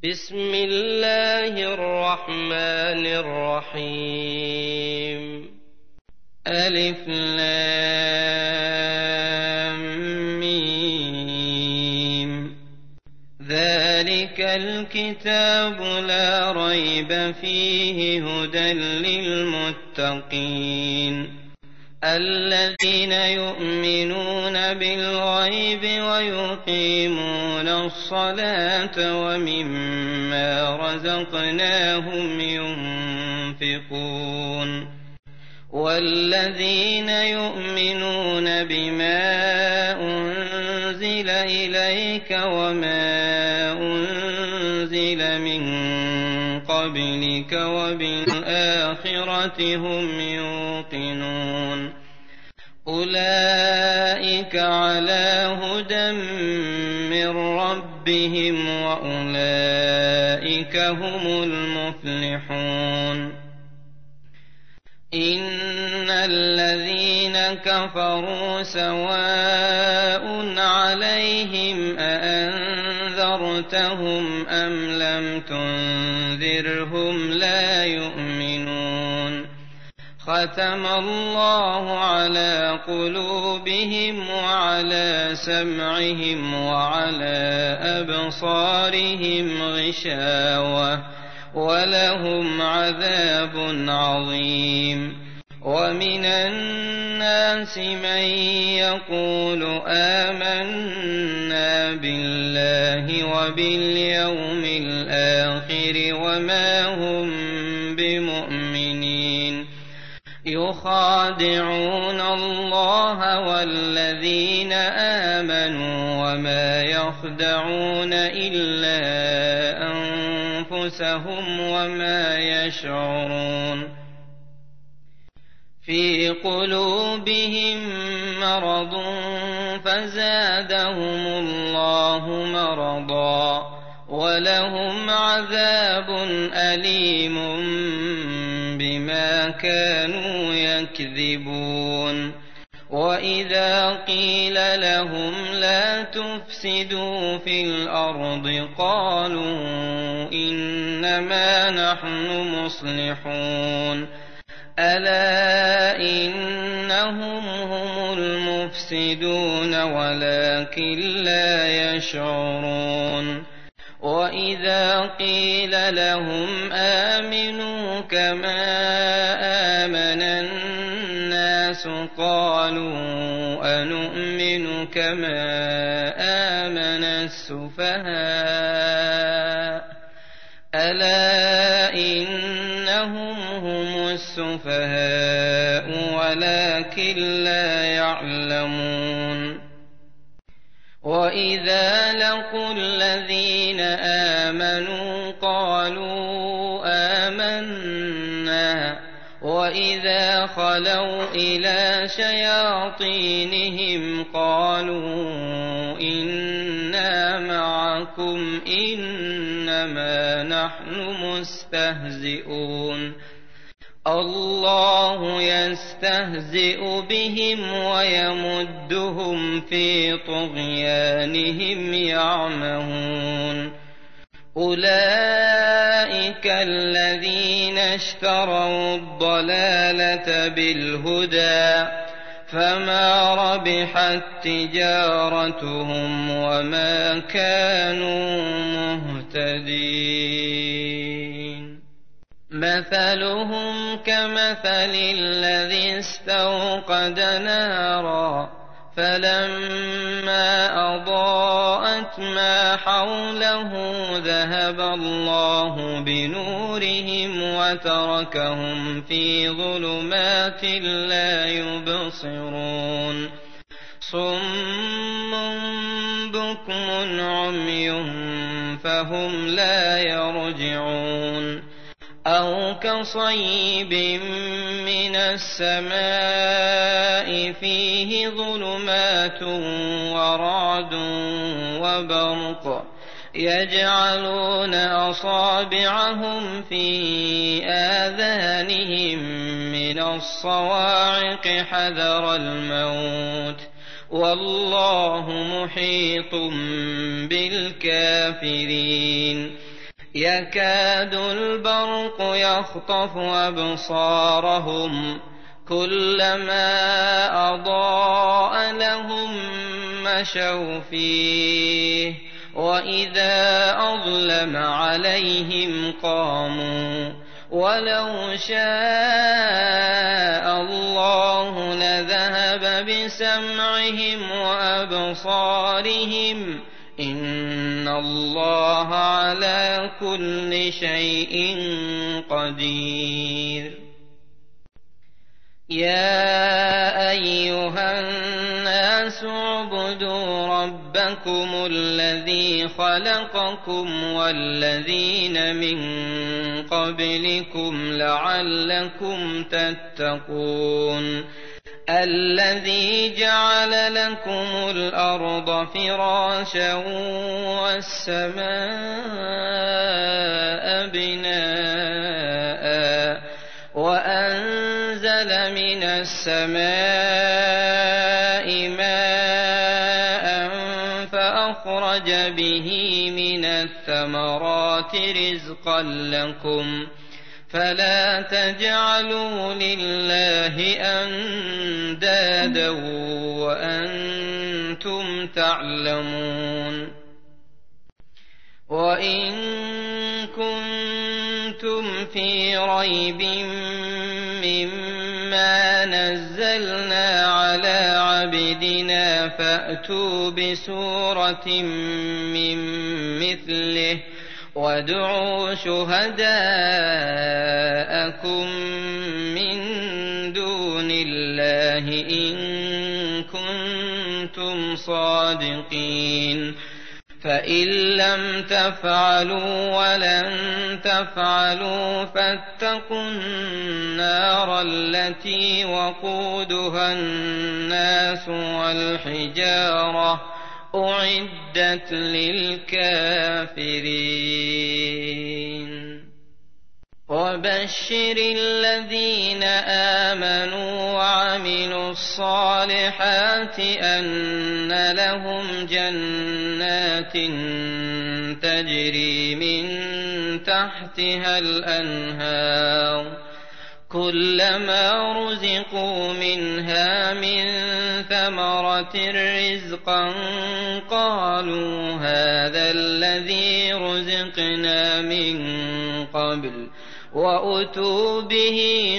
بسم الله الرحمن الرحيم ألف لام ميم ذلك الكتاب لا ريب فيه هدى للمتقين الذين يؤمنون بالغيب ويقيمون الصلاة ومما رزقناهم ينفقون والذين يؤمنون بما أنزل إليك وما أنزل من قبلك وبالآخرة هم يوقنون أولئك على هدى من ربهم وأولئك هم المفلحون إن الذين كفروا سواء عليهم أأنذرتهم أم لم تنذرهم لا يؤمنون ختم الله على قلوبهم وعلى سمعهم وعلى أبصارهم غشاوة ولهم عذاب عظيم ومن الناس من يقول آمنا بالله وباليوم الآخر وما هم بمؤمنين يخادعون الله والذين آمنوا وما يخدعون إلا أنفسهم وما يشعرون في قلوبهم مرض فزادهم الله مرضا ولهم عذاب أليم بما كانوا يكذبون وإذا قيل لهم لا تفسدوا في الأرض قالوا إنما نحن مصلحون ألا إنهم هم المفسدون ولكن لا يشعرون وإذا قيل لهم آمنوا كما آمن الناس قالوا أنؤمن كما آمن السفهاء ألا إنهم هم السفهاء ولكن لا يعلمون وإذا لقوا الذين آمنوا قالوا آمنا وإذا خلوا إلى شياطينهم قالوا إنا معكم إنما نحن مستهزئون الله يستهزئ بهم ويمدهم في طغيانهم يعمهون أولئك الذين اشتروا الضلالة بالهدى فما ربحت تجارتهم وما كانوا مهتدين مثلهم كمثل الذي استوقد نارا فلما أضاءت ما حوله ذهب الله بنورهم وتركهم في ظلمات لا يبصرون صم بكم عمي فهم لا يرجعون أو كصيب من السماء فيه ظلمات ورعد وبرق يجعلون أصابعهم في آذانهم من الصواعق حذر الموت والله محيط بالكافرين يكاد البرق يخطف أبصارهم كلما أضاء لهم مشوا فيه وإذا أظلم عليهم قاموا ولو شاء الله لذهب بسمعهم وأبصارهم إن الله على كل شيء قدير يا أيها الناس اعبدوا ربكم الذي خلقكم والذين من قبلكم لعلكم تتقون الذي جعل لكم الأرض فراشا والسماء بناء وأنزل من السماء ماء فأخرج به من الثمرات رزقا لكم فلا تجعلوا لله أندادا وأنتم تعلمون وإن كنتم في ريب مما نزلنا على عبدنا فأتوا بسورة من مثله وادعوا شهداءكم من دون الله إن كنتم صادقين فإن لم تفعلوا ولن تفعلوا فاتقوا النار التي وقودها الناس والحجارة أعدت للكافرين وبشر الذين آمنوا وعملوا الصالحات أن لهم جنات تجري من تحتها الأنهار كلما رزقوا منها من ثمرة رزقا قالوا هذا الذي رزقنا من قبل وأتوا به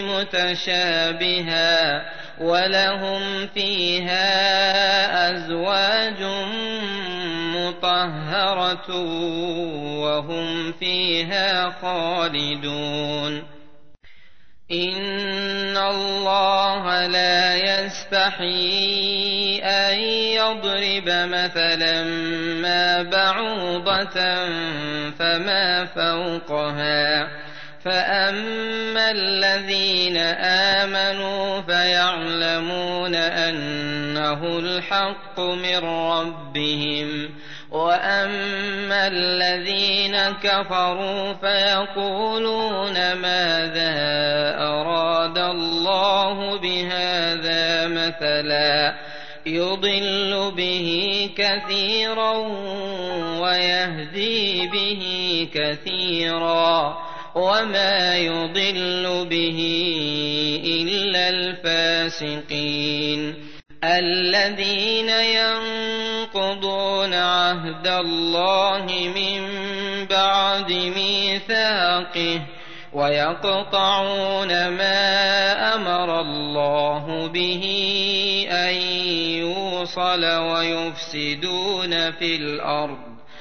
متشابها ولهم فيها أزواج مطهرة وهم فيها خالدون إن الله لا يستحيي أن يضرب مثلا ما بعوضة فما فوقها فأما الذين آمنوا فيعلمون أنه الحق من ربهم وأما الذين كفروا فيقولون ماذا أراد الله بهذا مثلا يضل به كثيرا ويهدي به كثيرا وما يضل به إلا الفاسقين الذين ينقضون عهد الله من بعد ميثاقه ويقطعون ما أمر الله به أن يوصل ويفسدون في الأرض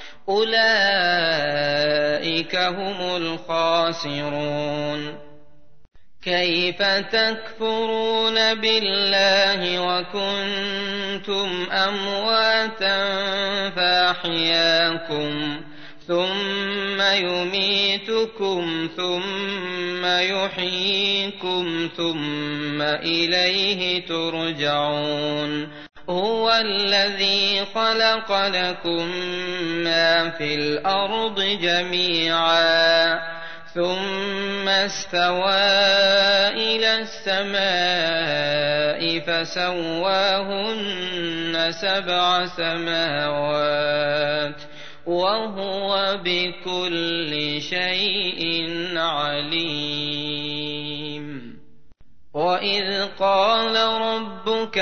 أولئك هم الخاسرون كيف تكفرون بالله وكنتم أمواتا فأحياكم ثم يميتكم ثم يحييكم ثم إليه ترجعون هو الذي خلق لكم ما في الأرض جميعا ثم استوى إلى السماء فسواهن 7 سماوات وهو بكل شيء عليم. وإذ قال ربك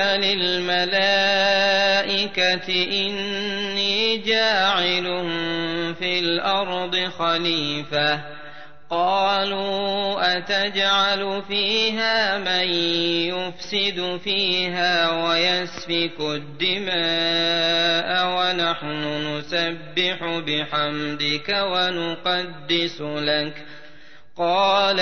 للملائكة إني جاعل في الأرض خليفة قالوا أتجعل فيها من يفسد فيها ويسفك الدماء ونحن نسبح بحمدك ونقدس لك قال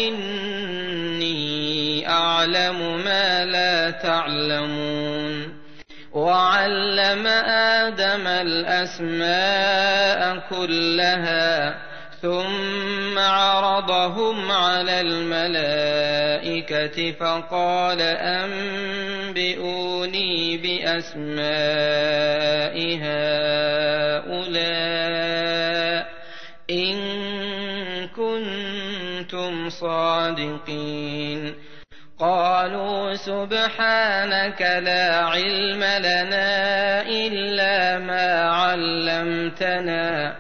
إني أعلم ما لا تعلمون. وعلم آدم الأسماء كلها ثم عرضهم على الملائكة فقال أنبئوني بأسماء هؤلاء إن كنتم صادقين. قالوا سبحانك لا علم لنا إلا ما علمتنا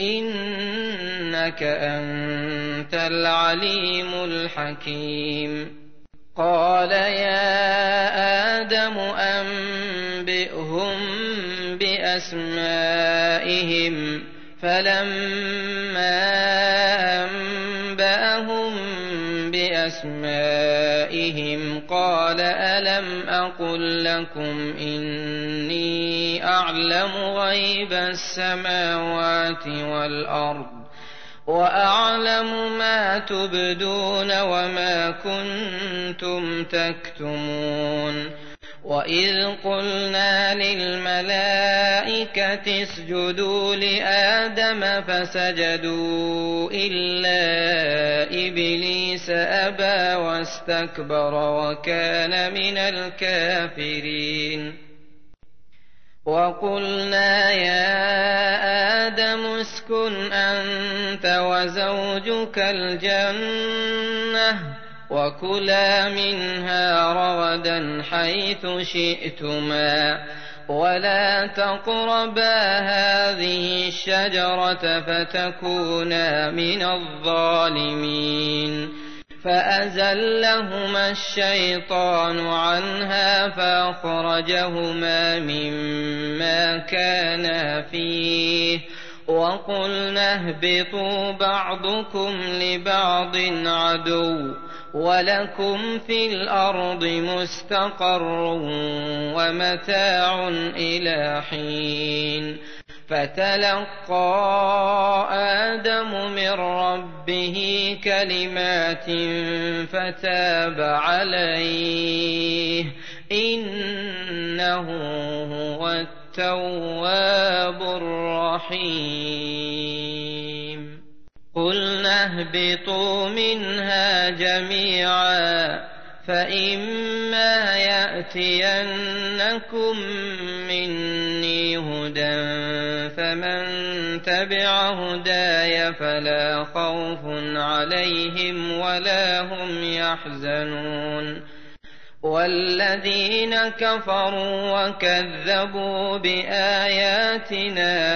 إنك أنت العليم الحكيم. قال يا آدم أنبئهم بأسمائهم فلما أنبأهم بأسمائهم قال ألم أقل لكم إني أعلم غيب السماوات والأرض وأعلم ما تبدون وما كنتم تكتمون. وإذ قلنا للملائكة اسجدوا لآدم فسجدوا إلا إبليس أبى واستكبر وكان من الكافرين. وقلنا يا آدم اسكن أنت وزوجك الجنة وكلا منها رغدا حيث شئتما ولا تقربا هذه الشجرة فتكونا من الظالمين. فأزلهما الشيطان عنها فأخرجهما مما كانا فيه وقلنا اهبطوا بعضكم لبعض عدو ولكم في الأرض مستقر ومتاع إلى حين. فتلقى آدم من ربه كلمات فتاب عليه إنه هو التواب الرحيم. قلنا اهبطوا منها جميعا فإما يأتينكم مني هدى فمن تبع هداي فلا خوف عليهم ولا هم يحزنون. والذين كفروا وكذبوا بآياتنا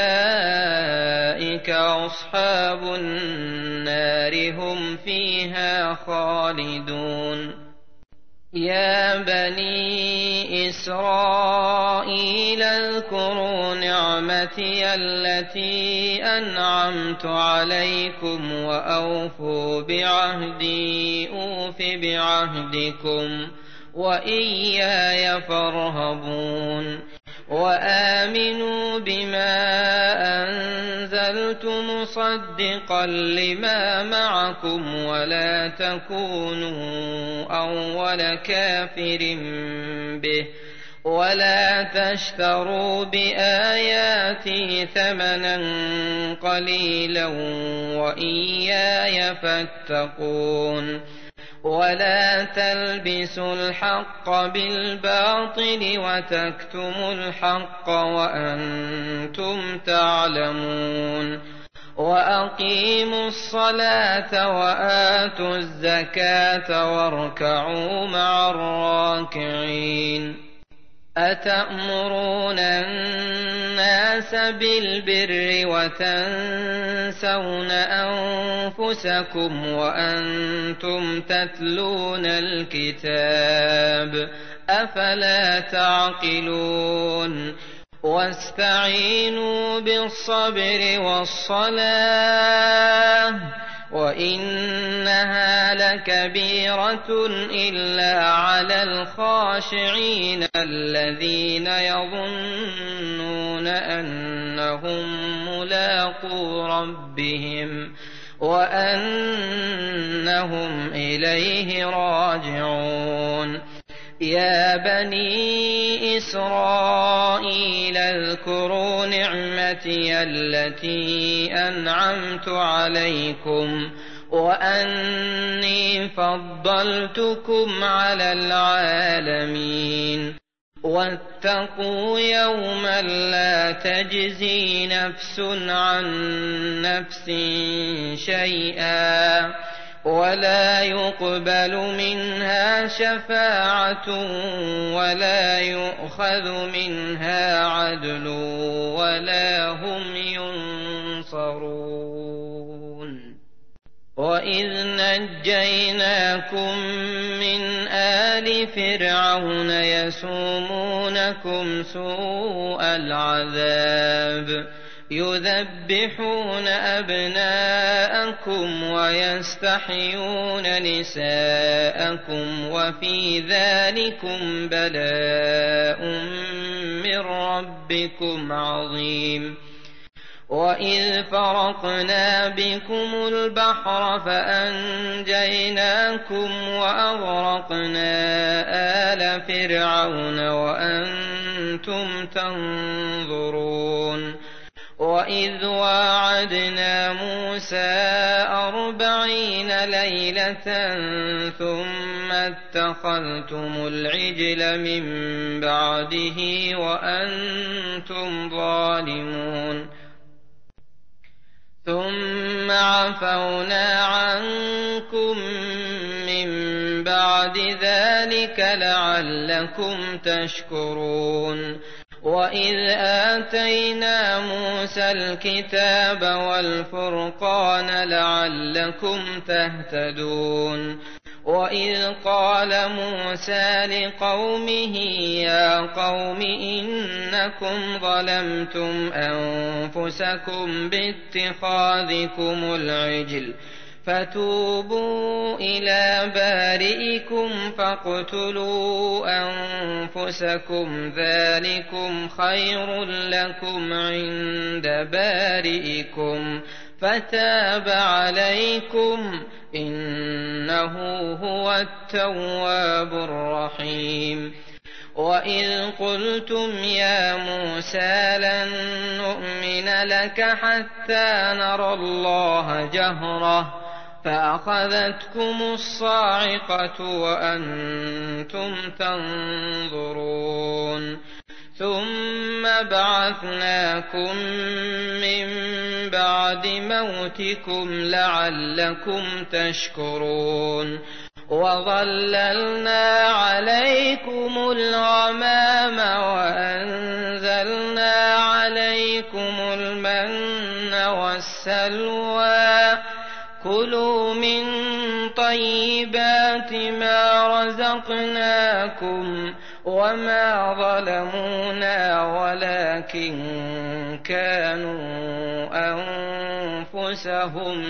أولئك أصحاب النار هم فيها خالدون. يا بني إسرائيل اذكروا نعمتي التي أنعمت عليكم وأوفوا بعهدي أوف بعهدكم وإياي فارهبون. وآمنوا بما أنزلت مصدقا لما معكم ولا تكونوا أول كافر به ولا تشتروا بآياتي ثمنا قليلا وإياي فاتقون. ولا تلبسوا الحق بالباطل وتكتموا الحق وأنتم تعلمون. وأقيموا الصلاة وآتوا الزكاة واركعوا مع الراكعين. أتأمرون الناس بالبر وتنسون أنفسكم وأنتم تتلون الكتاب أفلا تعقلون واستعينوا بالصبر والصلاة وإنها لكبيرة إلا على الخاشعين الذين يظنون أنهم ملاقو ربهم وأنهم إليه راجعون يا بني إسرائيل اذكروا نعمتي التي أنعمت عليكم وأني فضلتكم على العالمين واتقوا يوما لا تجزي نفس عن نفس شيئا ولا يقبل منها شفاعة ولا يؤخذ منها عدل ولا هم ينصرون وإذ نجيناكم من آل فرعون يسومونكم سوء العذاب يذبحون أبناءكم ويستحيون نساءكم وفي ذلكم بلاء من ربكم عظيم وإذ فرقنا بكم البحر فأنجيناكم وأغرقنا آل فرعون وأنتم تنظرون وإذ واعدنا موسى 40 ليلة ثم اتخذتم العجل من بعده وأنتم ظالمون ثم عفونا عنكم من بعد ذلك لعلكم تشكرون وإذ آتينا موسى الكتاب والفرقان لعلكم تهتدون وإذ قال موسى لقومه يا قوم إنكم ظلمتم أنفسكم باتخاذكم العجل فتوبوا إلى بارئكم فاقتلوا أنفسكم ذلكم خير لكم عند بارئكم فتاب عليكم إنه هو التواب الرحيم وإذ قلتم يا موسى لن نؤمن لك حتى نرى الله جهرة فأخذتكم الصاعقة وأنتم تنظرون ثم بعثناكم من بعد موتكم لعلكم تشكرون وظللنا عليكم الغمام وأنزلنا عليكم المن والسلوى كلوا من طيبات ما رزقناكم وما ظلمونا ولكن كانوا أنفسهم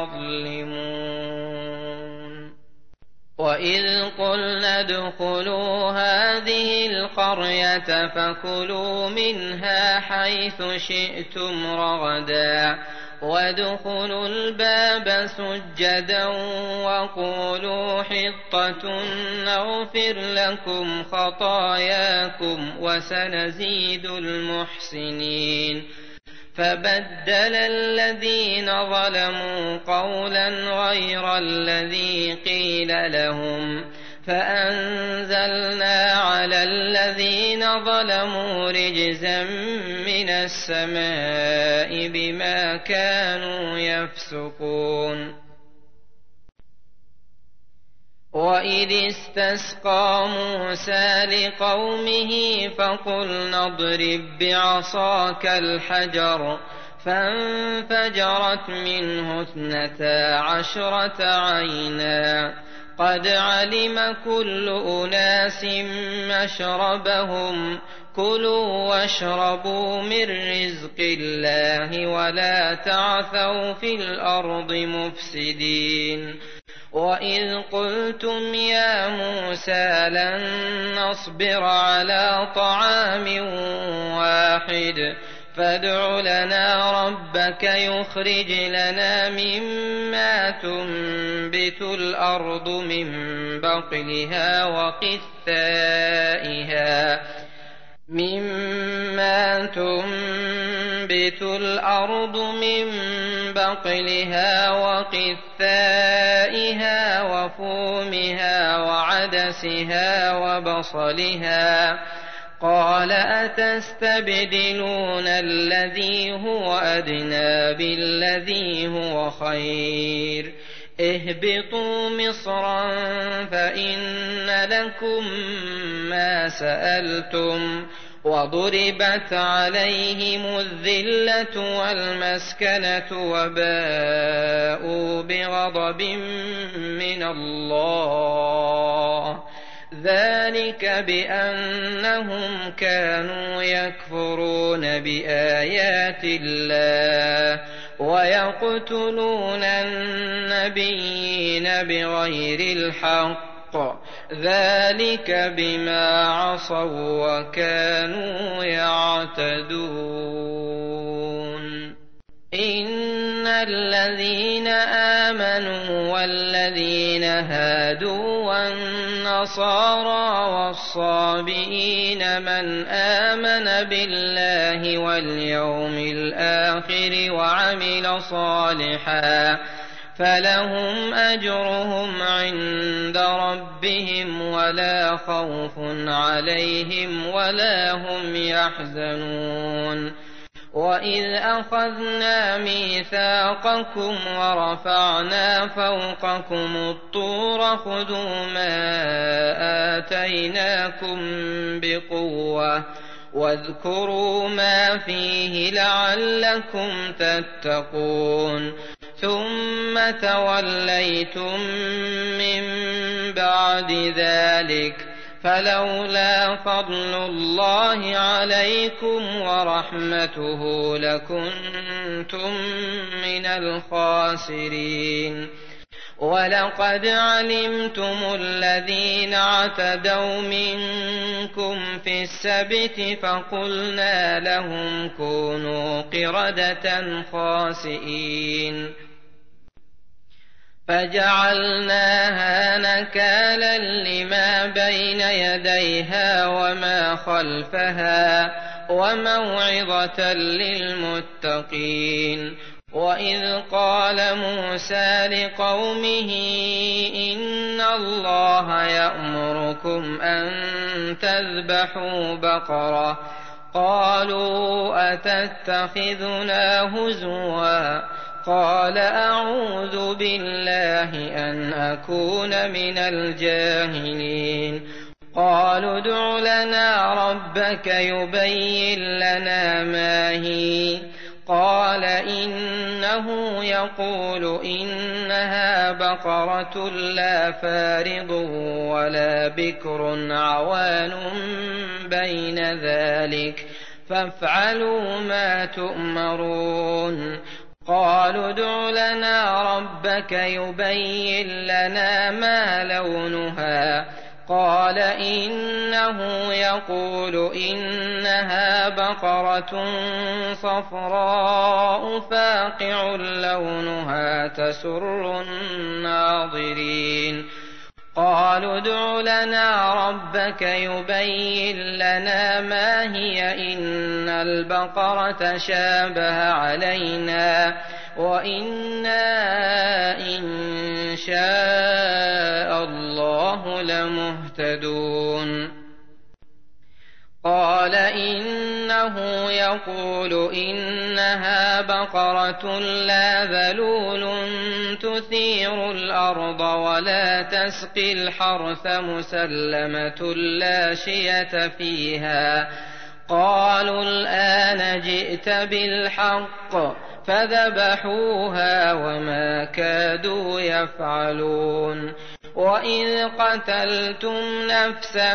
يظلمون وإذ قلنا ادخلوا هذه القرية فكلوا منها حيث شئتم رغدا وادخلوا الباب سجدا وقولوا حطة نغفر لكم خطاياكم وسنزيد المحسنين فبدل الذين ظلموا قولا غير الذي قيل لهم فأنزلنا على الذين ظلموا رجزا من السماء بما كانوا يفسقون وإذ استسقى موسى لقومه فقلنا اضرب بعصاك الحجر فانفجرت منه 12 عينا قد علم كل أناس مشربهم كلوا واشربوا من رزق الله ولا تعثوا في الأرض مفسدين وإذ قلتم يا موسى لن نصبر على طعام واحد فادع لنا ربك يخرج لنا مما تنبت الأرض من بقلها وقثائها وفومها وعدسها وبصلها قال أتستبدلون الذي هو أدنى بالذي هو خير اهبطوا مصرا فإن لكم ما سألتم وضربت عليهم الذلة والمسكنة وباءوا بغضب من الله ذلك بأنهم كانوا يكفرون بآيات الله ويقتلون النبيين بغير الحق ذلك بما عصوا وكانوا يعتدون إن الذين آمنوا والذين هادوا والنصارى والصابئين من آمن بالله واليوم الآخر وعمل صالحا فلهم أجرهم عند ربهم ولا خوف عليهم ولا هم يحزنون وإذ أخذنا ميثاقكم ورفعنا فوقكم الطور خذوا ما آتيناكم بقوة واذكروا ما فيه لعلكم تتقون ثم توليتم من بعد ذلك فلولا فضل الله عليكم ورحمته لكنتم من الخاسرين ولقد علمتم الذين اعتدوا منكم في السبت فقلنا لهم كونوا قردة خاسئين فجعلناها نكالا لما بين يديها وما خلفها وموعظة للمتقين وإذ قال موسى لقومه إن الله يأمركم أن تذبحوا بقرة قالوا أتتخذنا هزوا قال أعوذ بالله أن أكون من الجاهلين قالوا ادع لنا ربك يبين لنا ما هي قال إنه يقول إنها بقرة لا فارض ولا بكر عوان بين ذلك فافعلوا ما تؤمرون قالوا ادع لنا ربك يبين لنا ما لونها قال إنه يقول إنها بقرة صفراء فاقع لونها تسر الناظرين قالوا ادع لنا ربك يبين لنا ما هي إن البقرة شابه علينا وإنا إن شاء الله لمهتدون قال إنه كأنه يقول إنها بقرة لا ذلول تثير الأرض ولا تسقي الحرث مسلمة لا شية فيها. قالوا الآن جئت بالحق فذبحوها وما كادوا يفعلون. وإذ قتلتم نفسا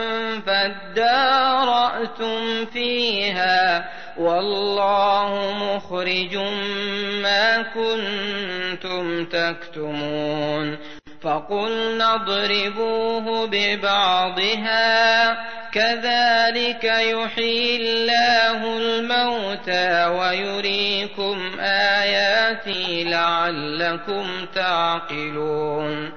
فادارأتم فيها والله مخرج ما كنتم تكتمون. فقلنا اضربوه ببعضها كذلك يحيي الله الموتى ويريكم آياته لعلكم تعقلون.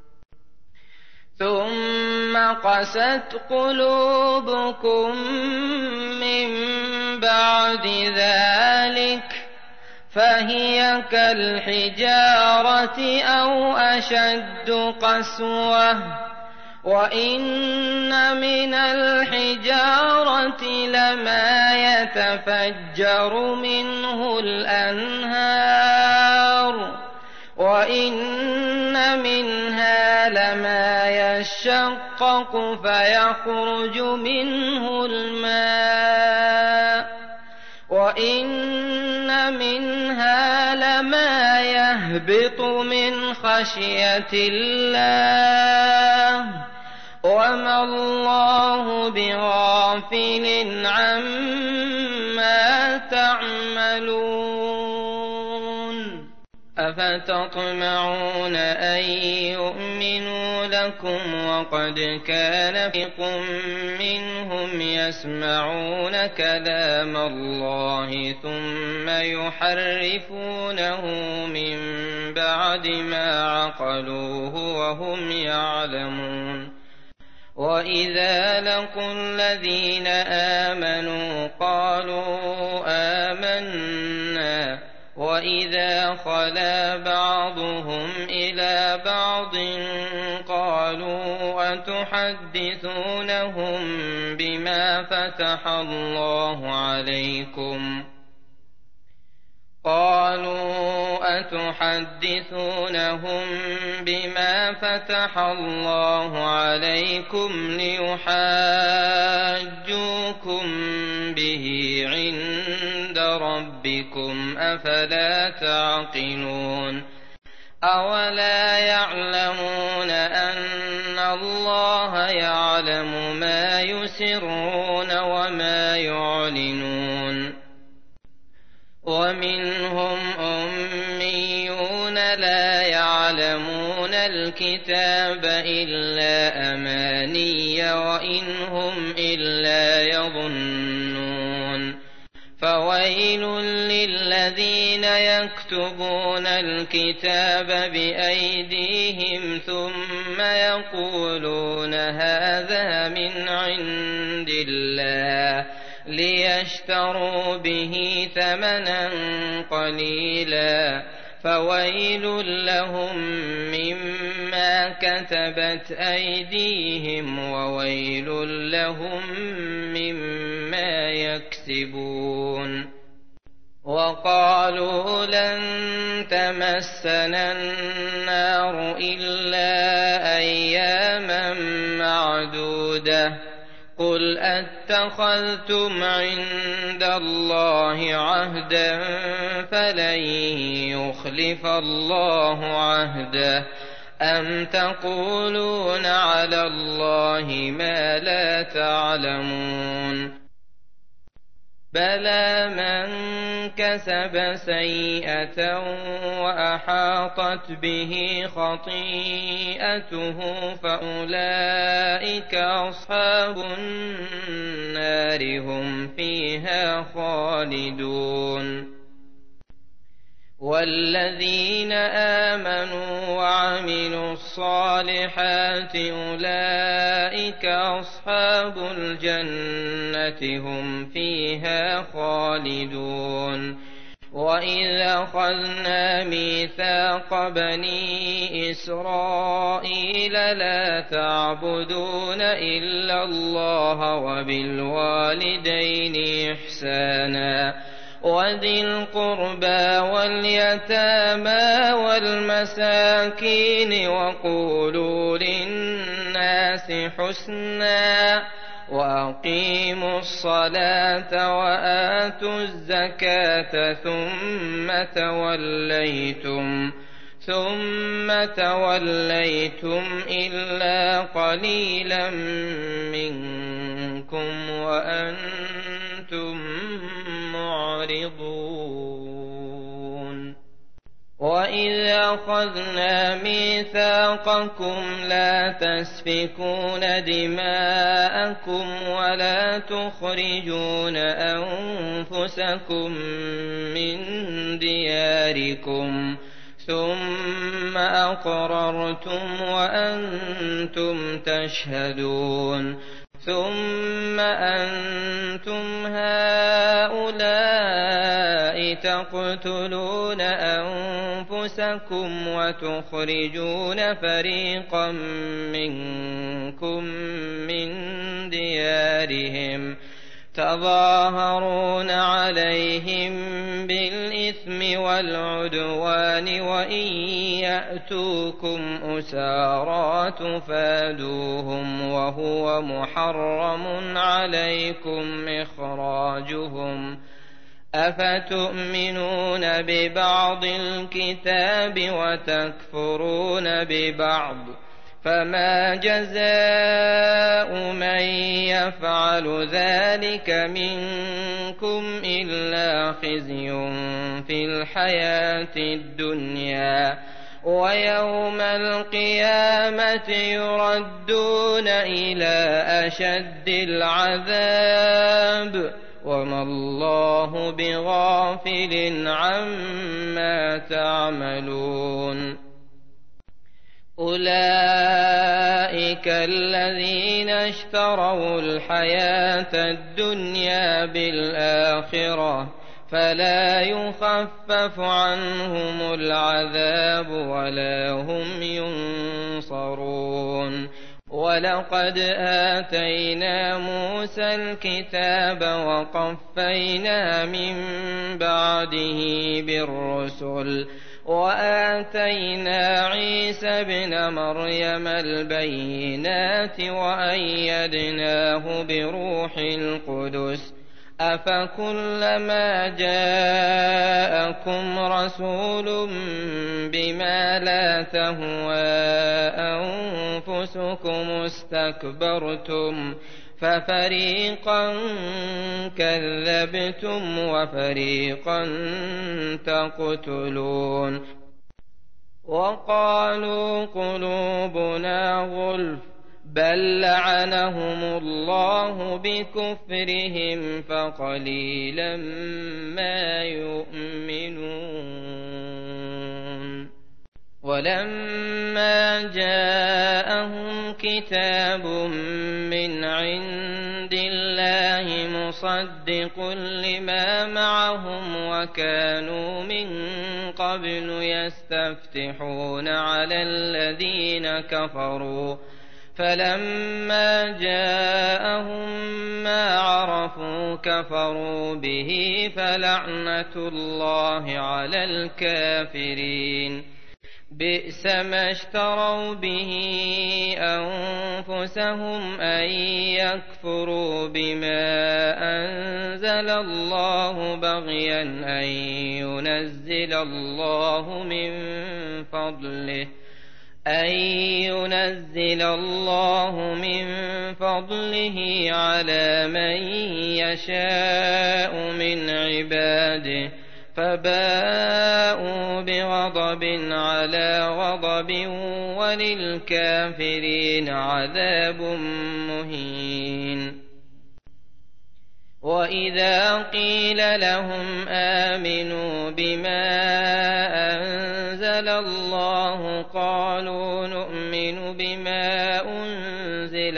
ثم قست قلوبكم من بعد ذلك فهي كالحجارة أو أشد قسوة. وإن من الحجارة لما يتفجر منه الأنهار وإن منها لما يشقق فيخرج منه الماء وإن منها لما يهبط من خشية الله وما الله بغافل عما تعملون. أفتطمعون أن يؤمنوا لكم وقد كان فريق منهم يسمعون كلام الله ثم يحرفونه من بعد ما عقلوه وهم يعلمون. وإذا لقوا الذين آمنوا قالوا آمنا وإذا خلا بعضهم إلى بعض قالوا أتحدثونهم بما فتح الله عليكم ليحاجوكم به عند ربكم أفلا تعقلون. أولا يعلمون أن الله يعلم ما يسرون وما يعلنون. ومنهم أميون لا يعلمون الكتاب إلا أماني وإن هم إلا يظنون. فويل للذين يكتبون الكتاب بأيديهم ثم يقولون هذا من عند الله ليشتروا به ثمنا قليلا فويل لهم مما كتبت أيديهم وويل لهم مما يكسبون. وقالوا لن تمسنا النار إلا أياما معدودة قل أتخذتم عند الله عهدا فلن يخلف الله عهده أم تقولون على الله ما لا تعلمون. بلى من كسب سيئة وأحاطت به خطيئته فأولئك أصحاب النار هم فيها خالدون. والذين آمنوا وعملوا الصالحات أولئك أصحاب الجنة هم فيها خالدون. وإذ أخذنا ميثاق بني إسرائيل لا تعبدون إلا الله وبالوالدين إحسانا وذي القربى واليتامى والمساكين وقولوا للناس حسنا وأقيموا الصلاة وآتوا الزكاة ثم توليتم إلا قليلا منكم وأنتم معرضون وإذ أخذنا ميثاقكم لا تسفكون دماءكم ولا تخرجون أنفسكم من دياركم ثم أقررتم وأنتم تشهدون ثم أنتم هؤلاء تقتلون أنفسكم وتخرجون فريقا منكم من ديارهم تظاهرون عليهم بالإثم والعدوان وإن يأتوكم أسارى تفادوهم وهو محرم عليكم إخراجهم أفتؤمنون ببعض الكتاب وتكفرون ببعض فما جزاء من يفعل ذلك منكم إلا خزي في الحياة الدنيا ويوم القيامة يردون إلى أشد العذاب وما الله بغافل عما تعملون أولئك الذين اشتروا الحياة الدنيا بالآخرة فلا يخفف عنهم العذاب ولا هم ينصرون ولقد آتينا موسى الكتاب وقفينا من بعده بالرسل وآتينا عيسى ابن مريم البينات وأيدناه بروح القدس أفكلما جاءكم رسول بما لا تهوى أنفسكم استكبرتم ففريقا كذبتم وفريقا تقتلون وقالوا قلوبنا غلف بل لعنهم الله بكفرهم فقليلا ما يؤمنون ولما جاءهم كتاب من عند الله مصدق لما معهم وكانوا من قبل يستفتحون على الذين كفروا فلما جاءهم ما عرفوا كفروا به فلعنة الله على الكافرين بئس ما اشتروا به أنفسهم أن يكفروا بما أنزل الله بغيا أن ينزل الله من فضله على من يشاء من عباده فباءوا بغضب على غضب وللكافرين عذاب مهين وإذا قيل لهم آمنوا بما أنزل الله قالوا نؤمن بما أنزل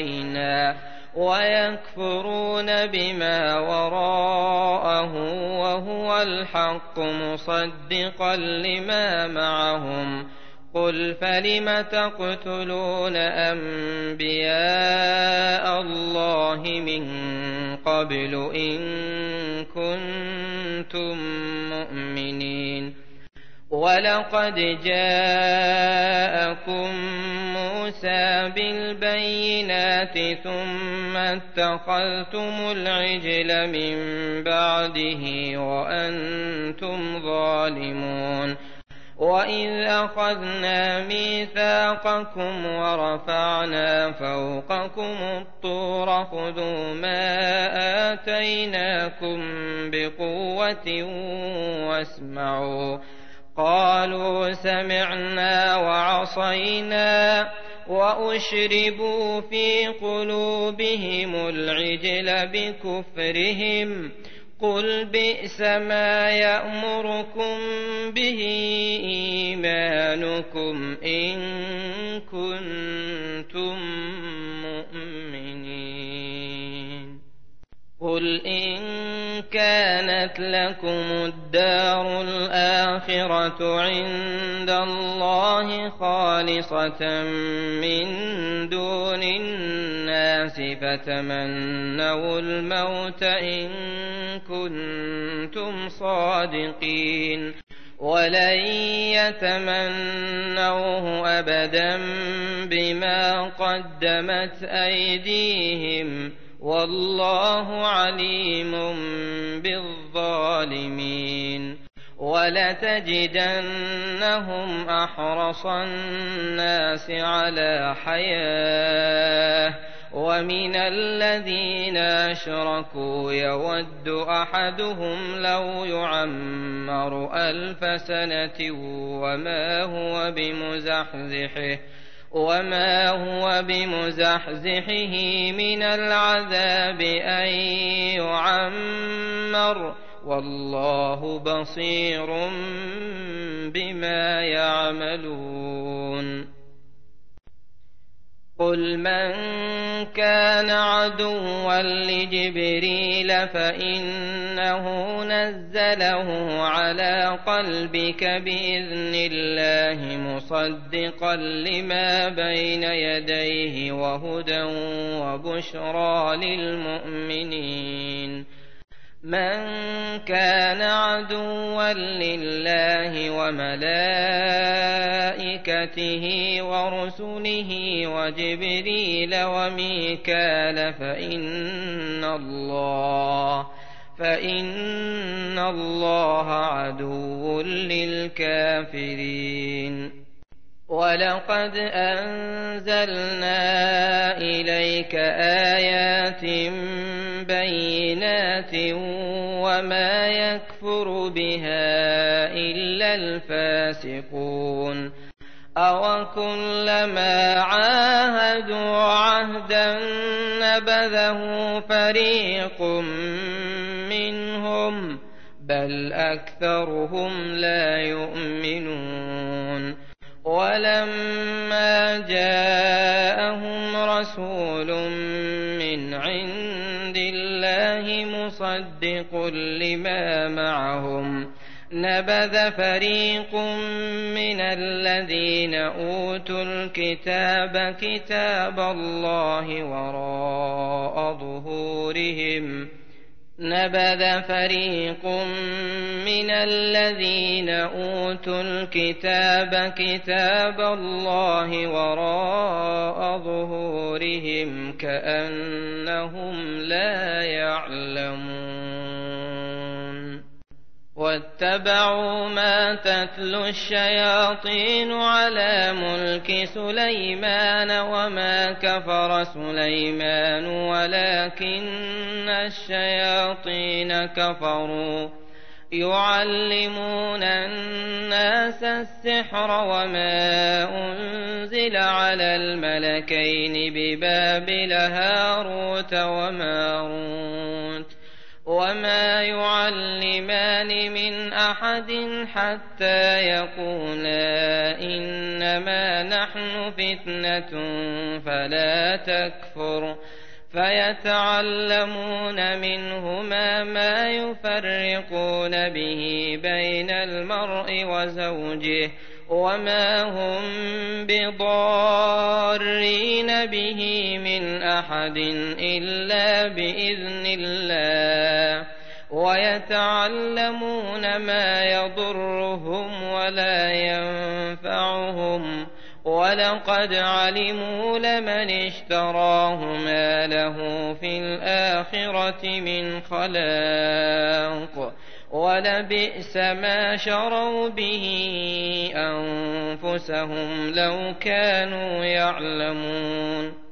علينا ويكفرون بما وراءه وهو الحق مصدقا لما معهم قل فلم تقتلون أنبياء الله من قبل إن كنتم مؤمنين ولقد جاءكم موسى بالبينات ثم اتخذتم العجل من بعده وأنتم ظالمون وإذ أخذنا ميثاقكم ورفعنا فوقكم الطور خذوا ما آتيناكم بقوة واسمعوا قالوا سمعنا وعصينا وأشربوا في قلوبهم العجل بكفرهم قل بئس ما يأمركم به إيمانكم إن كنتم مؤمنين قل إن كانت لكم الدار الآخرة عند الله خالصة من دون الناس فتمنوا الموت إن كنتم صادقين ولن يتمنوه أبدا بما قدمت أيديهم والله عليم بالظالمين ولتجدنهم أحرص الناس على حياة ومن الذين أشركوا يود أحدهم لو يعمر 1000 سنة وما هو بمزحزحه من العذاب أن يعمر والله بصير بما يعملون قل من كان عدوا لجبريل فإنه نزله على قلبك بإذن الله مصدقا لما بين يديه وهدى وبشرى للمؤمنين من كان عدوا لله وملائكته ورسله وجبريل وميكال فإن الله عدو للكافرين ولقد أنزلنا إليك آيات بينات وما يكفر بها إلا الفاسقون أوكلما عاهدوا عهدا نبذه فريق منهم بل أكثرهم لا يؤمنون ولما جاءهم رسول من عند الله مصدق لما معهم نبذ فريق من الذين أوتوا الكتاب كتاب الله وراء ظهورهم نبذ فريق من الذين أوتوا الكتاب كتاب الله وراء ظهورهم كأنهم لا يعلمون واتبعوا ما تتلو الشياطين على ملك سليمان وما كفر سليمان ولكن الشياطين كفروا يعلمون الناس السحر وما أنزل على الملكين ببابل هاروت وماروت وما يعلمان من أحد حتى يقولا إنما نحن فتنة فلا تكفر فيتعلمون منهما ما يفرقون به بين المرء وزوجه وما هم بضارين به من أحد إلا بإذن الله ويتعلمون ما يضرهم ولا ينفعهم ولقد علموا لمن اشتراه ما له في الآخرة من خلاق ولبئس ما شروا به أنفسهم لو كانوا يعلمون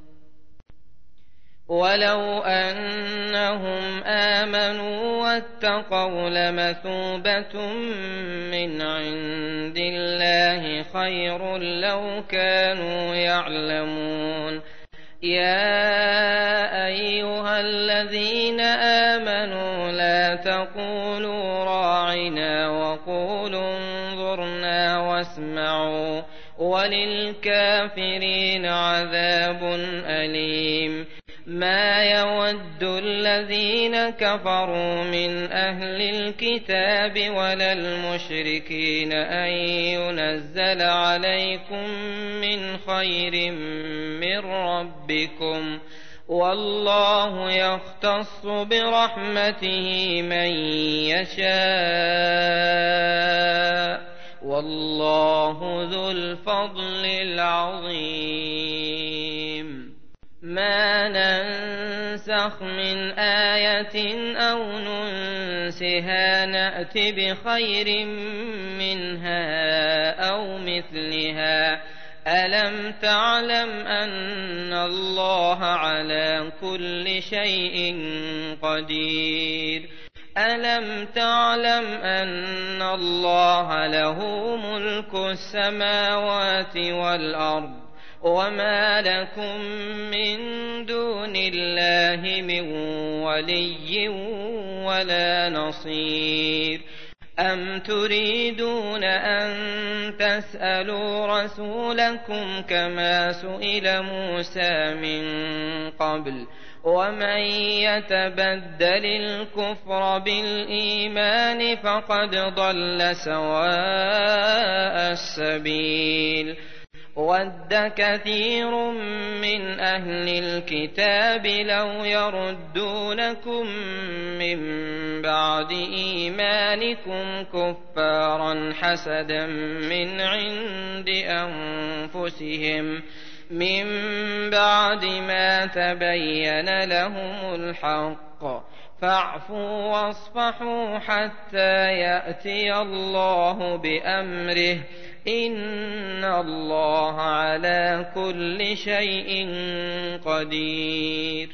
ولو أنهم آمنوا واتقوا لمثوبة من عند الله خير لو كانوا يعلمون يا أيها الذين آمنوا لا تقولوا راعنا وقولوا انظرنا واسمعوا وللكافرين عذاب أليم ما يود الذين كفروا من أهل الكتاب ولا المشركين أن ينزل عليكم من خير من ربكم والله يختص برحمته من يشاء والله ذو الفضل العظيم ما ننسخ من آية أو ننسها نأت بخير منها أو مثلها ألم تعلم أن الله على كل شيء قدير ألم تعلم أن الله له ملك السماوات والأرض وما لكم من دون الله من ولي ولا نصير أم تريدون أن تسألوا رسولكم كما سئل موسى من قبل ومن يتبدل الكفر بالإيمان فقد ضل سواء السبيل ود كثير من أهل الكتاب لو يردونكم من بعد إيمانكم كفارا حسدا من عند أنفسهم من بعد ما تبين لهم الحق فاعفوا واصفحوا حتى يأتي الله بأمره إن الله على كل شيء قدير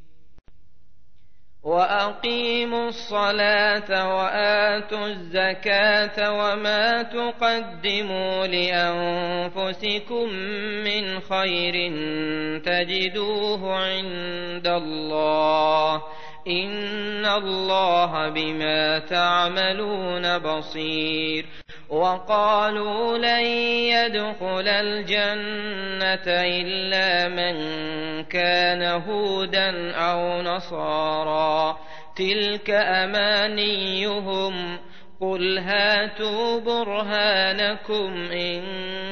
وأقيموا الصلاة وآتوا الزكاة وما تقدموا لأنفسكم من خير تجدوه عند الله إن الله بما تعملون بصير وقالوا لن يدخل الجنة إلا من كان هودا أو نصارى تلك أمانيهم قل هاتوا برهانكم إن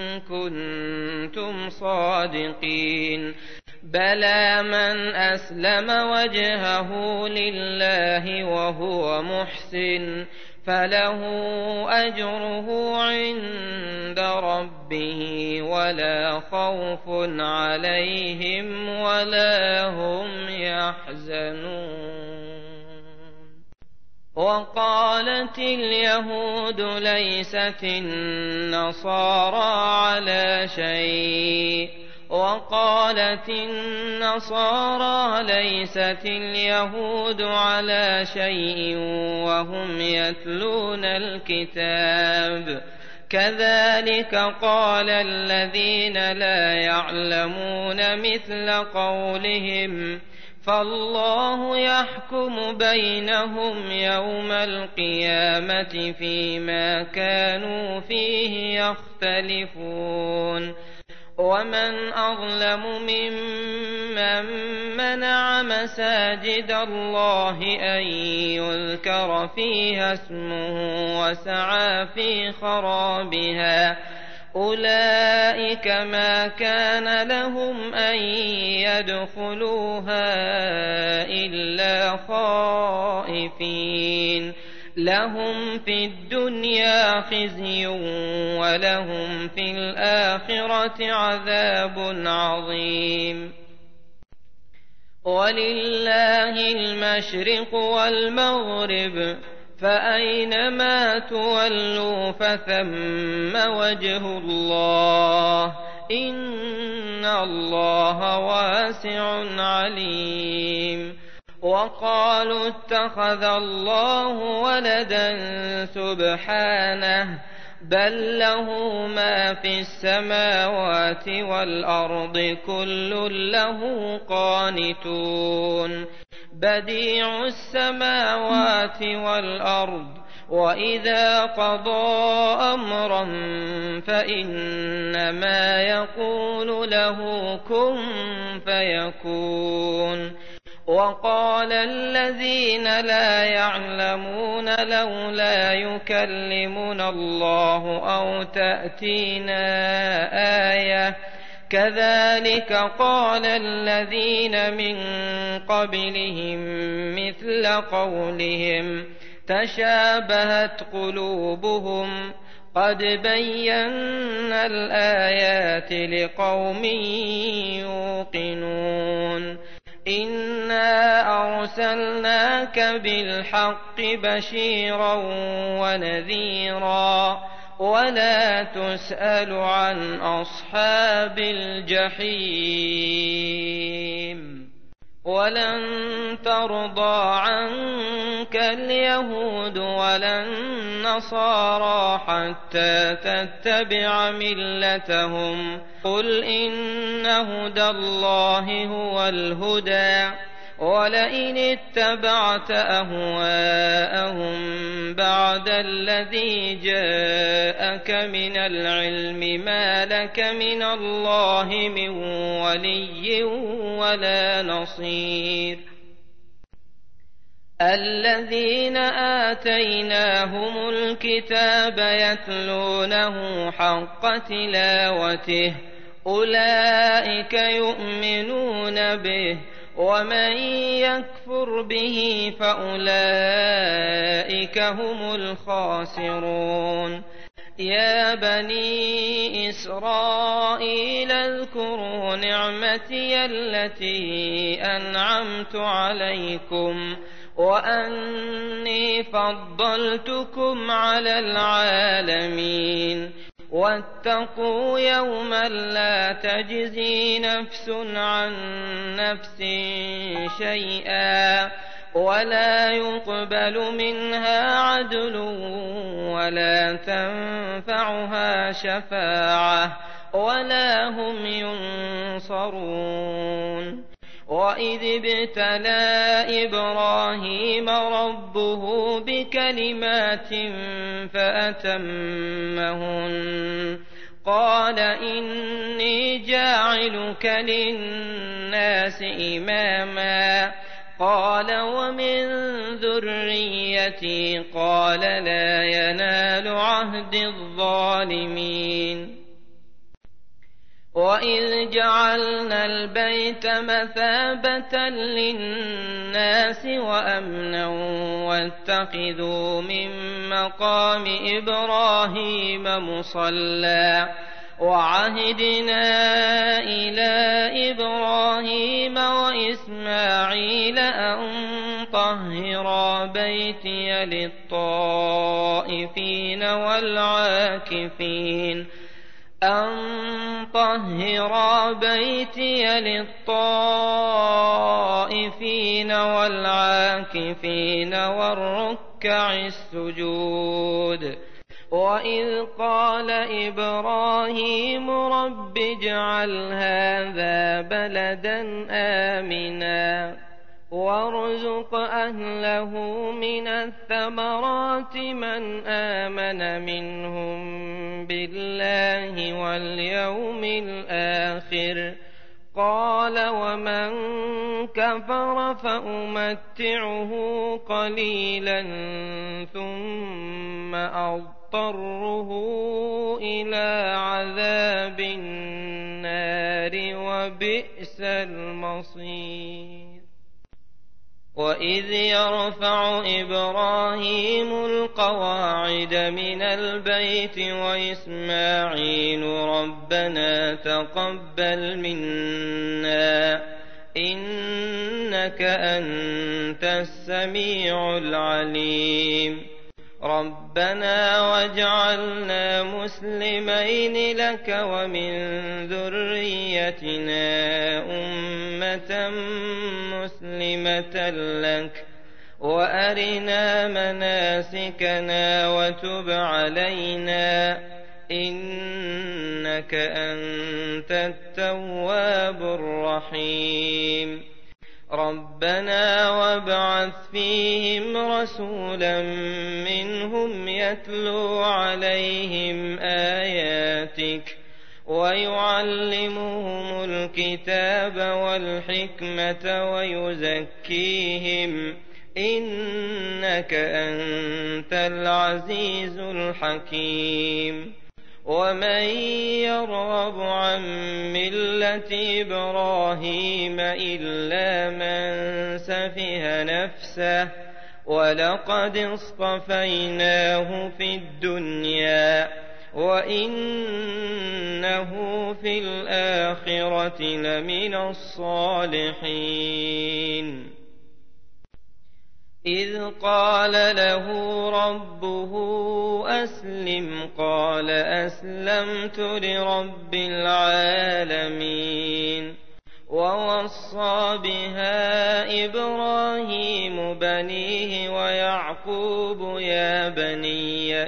كنتم صادقين بلى من أسلم وجهه لله وهو محسن فله أجره عند ربه ولا خوف عليهم ولا هم يحزنون وقالت اليهود ليست النصارى على شيء وقالت النصارى ليست اليهود على شيء وهم يتلون الكتاب كذلك قال الذين لا يعلمون مثل قولهم فالله يحكم بينهم يوم القيامة فيما كانوا فيه يختلفون ومن أظلم ممن منع مساجد الله أن يذكر فيها اسمه وسعى في خرابها أولئك ما كان لهم أن يدخلوها إلا خائفين لهم في الدنيا خزي ولهم في الآخرة عذاب عظيم ولله المشرق والمغرب فأينما تولوا فثم وجه الله إن الله واسع عليم وقالوا اتخذ الله ولدا سبحانه بل له ما في السماوات والأرض كل له قانتون بديع السماوات والأرض وإذا قضى أمرا فإنما يقول له كن فيكون وقال الذين لا يعلمون لولا يكلمنا الله أو تأتينا آية كذلك قال الذين من قبلهم مثل قولهم تشابهت قلوبهم قد بينا الآيات لقوم يوقنون إنا أرسلناك بالحق بشيرا ونذيرا ولا تسأل عن أصحاب الجحيم ولن ترضى عنك اليهود ولا النصارى حتى تتبع ملتهم قل إن هدى الله هو الهدى ولئن اتبعت أهواءهم بعد الذي جاءك من العلم ما لك من الله من ولي ولا نصير الذين آتيناهم الكتاب يتلونه حق تلاوته أولئك يؤمنون به ومن يكفر به فأولئك هم الخاسرون يا بني إسرائيل اذكروا نعمتي التي أنعمت عليكم وأني فضلتكم على العالمين واتقوا يوما لا تجزي نفس عن نفس شيئا ولا يقبل منها عدل ولا تنفعها شفاعة ولا هم ينصرون وإذ ابتلى إبراهيم ربه بكلمات فأتمهن قال إني جاعلك للناس إماما قال ومن ذريتي قال لا ينال عهد الظالمين وإذ جعلنا البيت مثابة للناس وأمنا واتخذوا من مقام إبراهيم مصلى وعهدنا إلى إبراهيم وإسماعيل أن طهرا بيتي للطائفين والعاكفين والركع السجود وإذ قال إبراهيم رب اجعل هذا بلدا آمنا وارزق أهله من الثمرات من آمن منهم بالله واليوم الآخر قال ومن كفر فأمتعه قليلا ثم أضطره إلى عذاب النار وبئس المصير وإذ يرفع إبراهيم القواعد من البيت وإسماعيل ربنا تقبل منا إنك أنت السميع العليم ربنا واجعلنا مسلمين لك ومن ذريتنا أمة مسلمة لك وأرنا مناسكنا وتب علينا إنك أنت التواب الرحيم ربنا وابعث فيهم رسولا منهم يتلو عليهم آياتك ويعلمهم الكتاب والحكمة ويزكيهم إنك أنت العزيز الحكيم ومن يرغب عن ملة إبراهيم إلا من سفه نفسه ولقد اصطفيناه في الدنيا وإنه في الآخرة لمن الصالحين إذ قال له ربه أسلم قال أسلمت لرب العالمين ووصى بها إبراهيم بنيه ويعقوب يا بني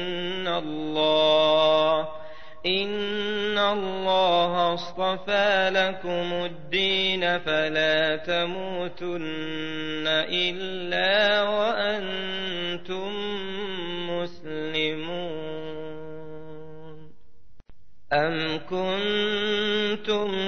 إن الله اصطفى لكم الدين فلا تموتن إلا وأنتم مسلمون أم كنتم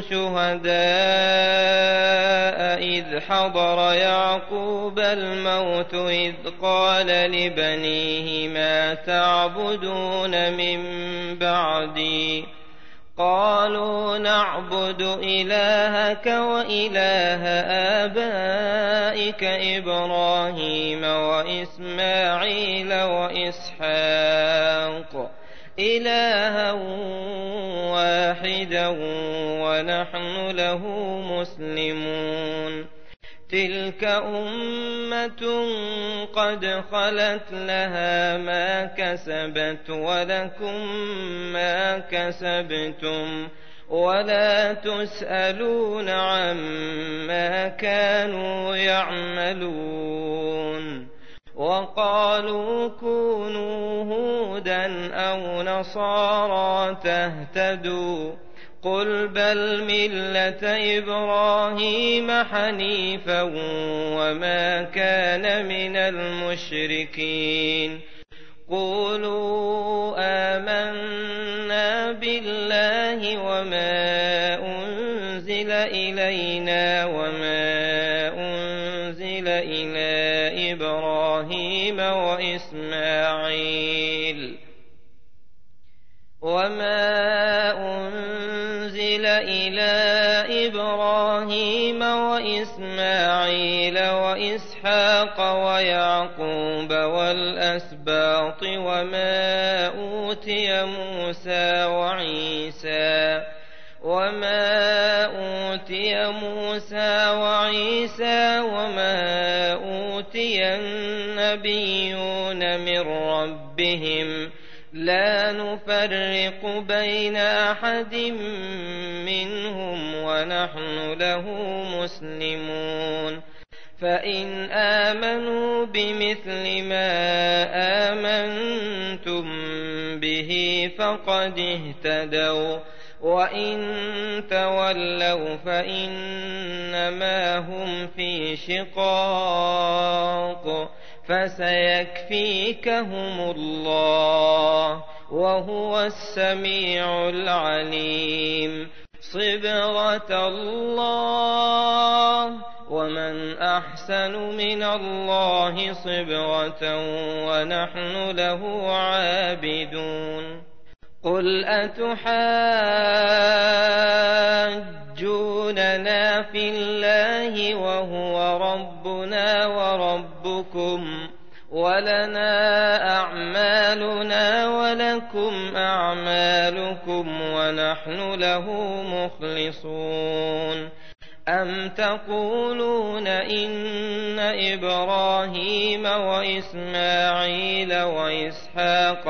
شهداء إذ حضر يعقوب الموت إذ قال لبنيه ما تعبدون من بعدي قالوا نعبد إلهك وإله آبائك إبراهيم وإسماعيل وإسحاق إلها واحدا ونحن له مسلمون تلك أمة قد خلت لها ما كسبت ولكم ما كسبتم ولا تسألون عما كانوا يعملون وقالوا كونوا هودا أو نصارى تهتدوا قل بل ملة إبراهيم حنيفا وما كان من المشركين قولوا آمنا بالله وما أنزل إلينا وما أنزل إلى إبراهيم وإسماعيل وإسحاق ويعقوب والأسباط وما أوتي موسى وعيسى وما أوتي النبيون من ربهم لا نفرق بين أحد منهم ونحن له مسلمون فإن آمنوا بمثل ما آمنتم به به فقد اهتدوا وإن تولوا فإنما هم في شقاق فسيكفيكهم الله وهو السميع العليم صبغة الله ومن أحسن من الله صبغة ونحن له عابدون قل أتحاجوننا في الله وهو ربنا وربكم ولنا أعمالنا ولكم أعمالكم ونحن له مخلصون أم تقولون إن إبراهيم وإسماعيل وإسحاق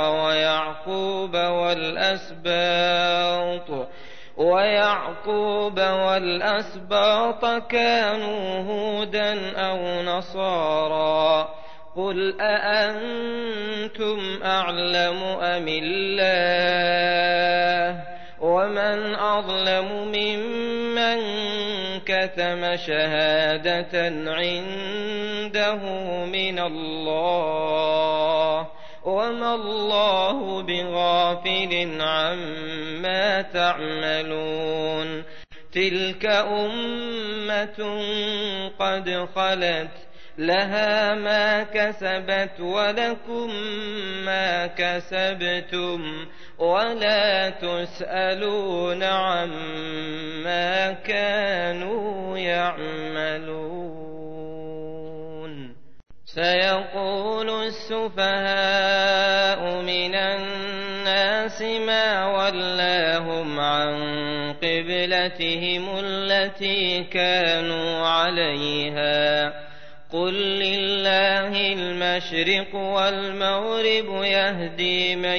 ويعقوب والأسباط كانوا هودا أو نصارى قل أأنتم أعلم أم الله ومن أظلم ممن كتم شهادة عنده من الله وما الله بغافل عما تعملون تلك أمة قد خلت لها ما كسبت ولكم ما كسبتم ولا تسألون عما كانوا يعملون سيقول السفهاء من الناس ما ولاهم عن قبلتهم التي كانوا عليها قل لله المشرق والمغرب يهدي من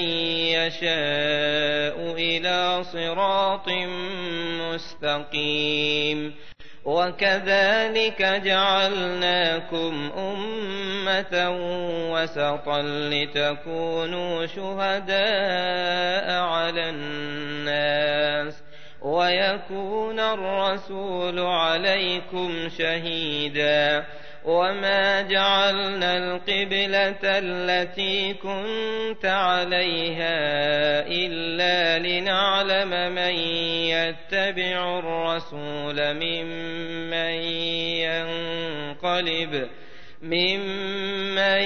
يشاء إلى صراط مستقيم وكذلك جعلناكم أمة وسطا لتكونوا شهداء على الناس ويكون الرسول عليكم شهيدا وما جعلنا القبلة التي كنت عليها إلا لنعلم من يتبع الرسول ممن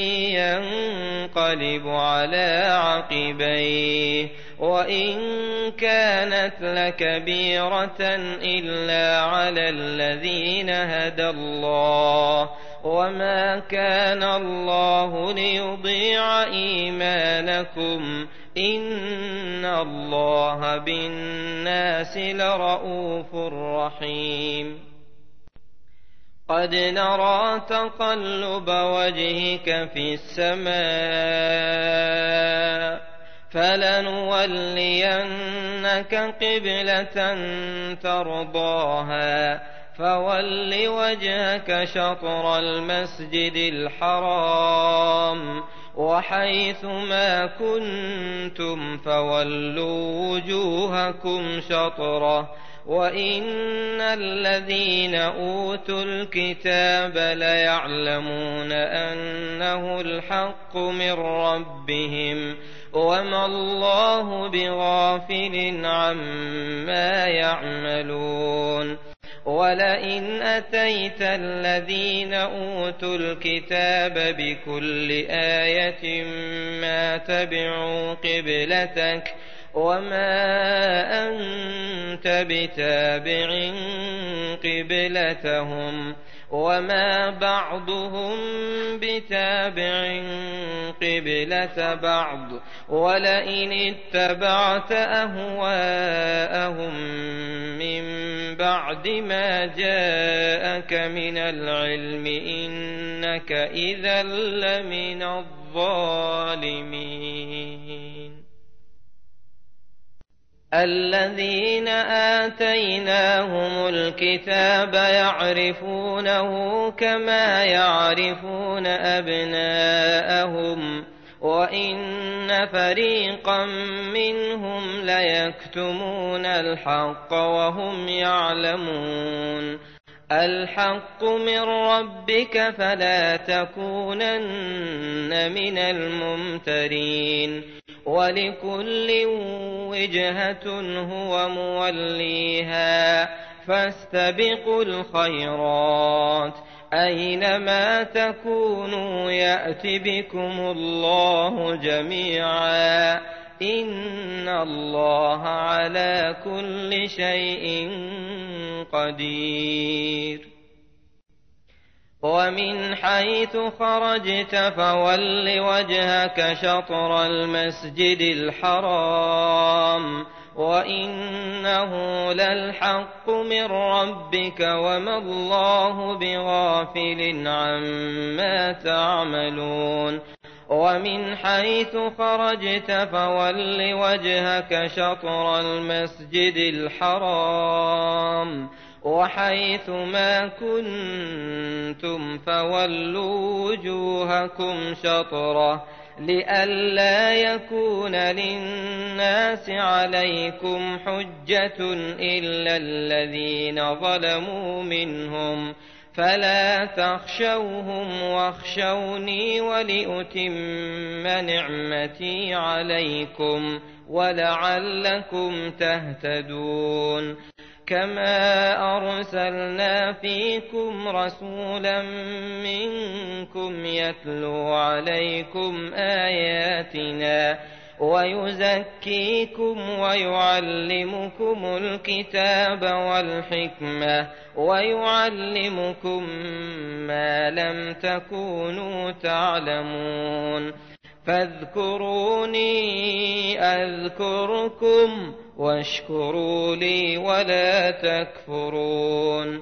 ينقلب على عقبيه وإن كانت لكبيرة إلا على الذين هدى الله وما كان الله ليضيع إيمانكم إن الله بالناس لرءوف رحيم قد نرى تقلب وجهك في السماء فلنولينك قبلة ترضاها فول وجهك شطر المسجد الحرام وحيث ما كنتم فولوا وجوهكم شطره وإن الذين أوتوا الكتاب ليعلمون أنه الحق من ربهم وما الله بغافل عما يعملون ولئن أتيت الذين أوتوا الكتاب بكل آية ما تبعوا قبلتك وما أنت بتابع قبلتهم وما بعضهم بتابع قبلة بعض ولئن اتبعت أهواءهم من بعد ما جاءك من العلم إنك إذا لمن الظالمين الذين آتيناهم الكتاب يعرفونه كما يعرفون أبناءهم وإن فريقا منهم ليكتمون الحق وهم يعلمون. الحق من ربك فلا تكونن من الممترين. ولكل وجهة هو موليها فاستبقوا الخيرات أينما تكونوا يأت بكم الله جميعا إن الله على كل شيء قدير. ومن حيث خرجت فول وجهك شطر المسجد الحرام وإنه للحق من ربك وما الله بغافل عما تعملون. ومن حيث خرجت فول وجهك شطر المسجد الحرام وحيث ما كنتم فولوا وجوهكم شطره لئلا يكون للناس عليكم حجة إلا الذين ظلموا منهم فلا تخشوهم واخشوني ولأتم نعمتي عليكم ولعلكم تهتدون. كما أرسلنا فيكم رسولا منكم يتلو عليكم آياتنا ويزكيكم ويعلمكم الكتاب والحكمة ويعلمكم ما لم تكونوا تعلمون. فاذكروني أذكركم واشكروا لي ولا تكفرون.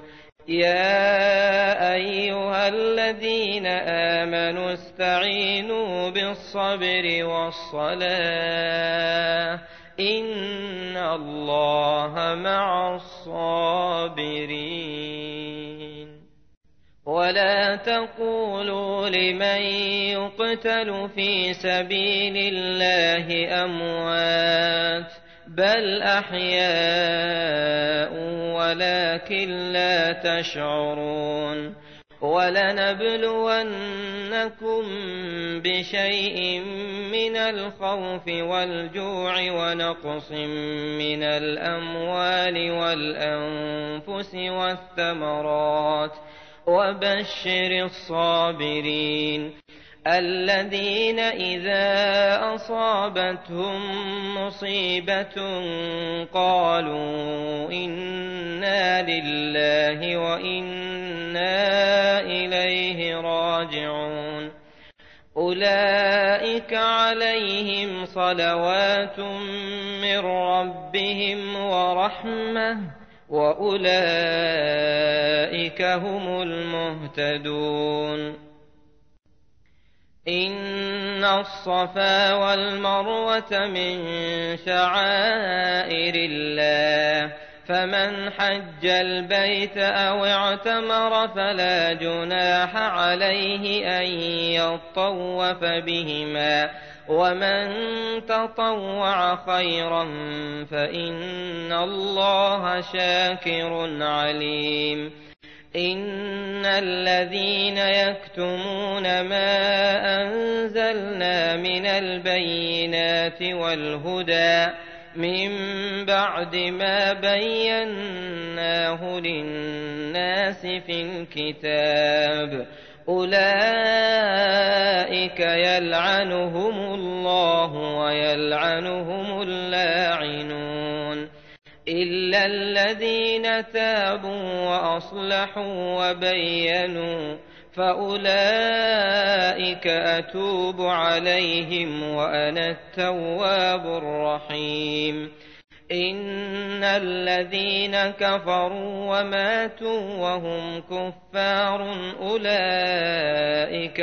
يا أيها الذين آمنوا استعينوا بالصبر والصلاة إن الله مع الصابرين. ولا تقولوا لمن يقتل في سبيل الله أموات بل أحياء ولكن لا تشعرون. ولنبلونكم بشيء من الخوف والجوع ونقص من الأموال والأنفس والثمرات وبشر الصابرين الذين إذا أصابتهم مصيبة قالوا إنا لله وإنا إليه راجعون. أولئك عليهم صلوات من ربهم ورحمة وأولئك هم المهتدون. إن الصفا والمروة من شعائر الله فمن حج البيت أو اعتمر فلا جناح عليه أن يطوف بهما ومن تطوع خيرا فإن الله شاكر عليم. إن الذين يكتمون ما أنزلنا من البينات والهدى من بعد ما بيناه للناس في الكتاب أولئك يلعنهم الله ويلعنهم اللاعنون إلا الذين تابوا وأصلحوا وبينوا فأولئك أتوب عليهم وأنا التواب الرحيم. إن الذين كفروا وماتوا وهم كفار أولئك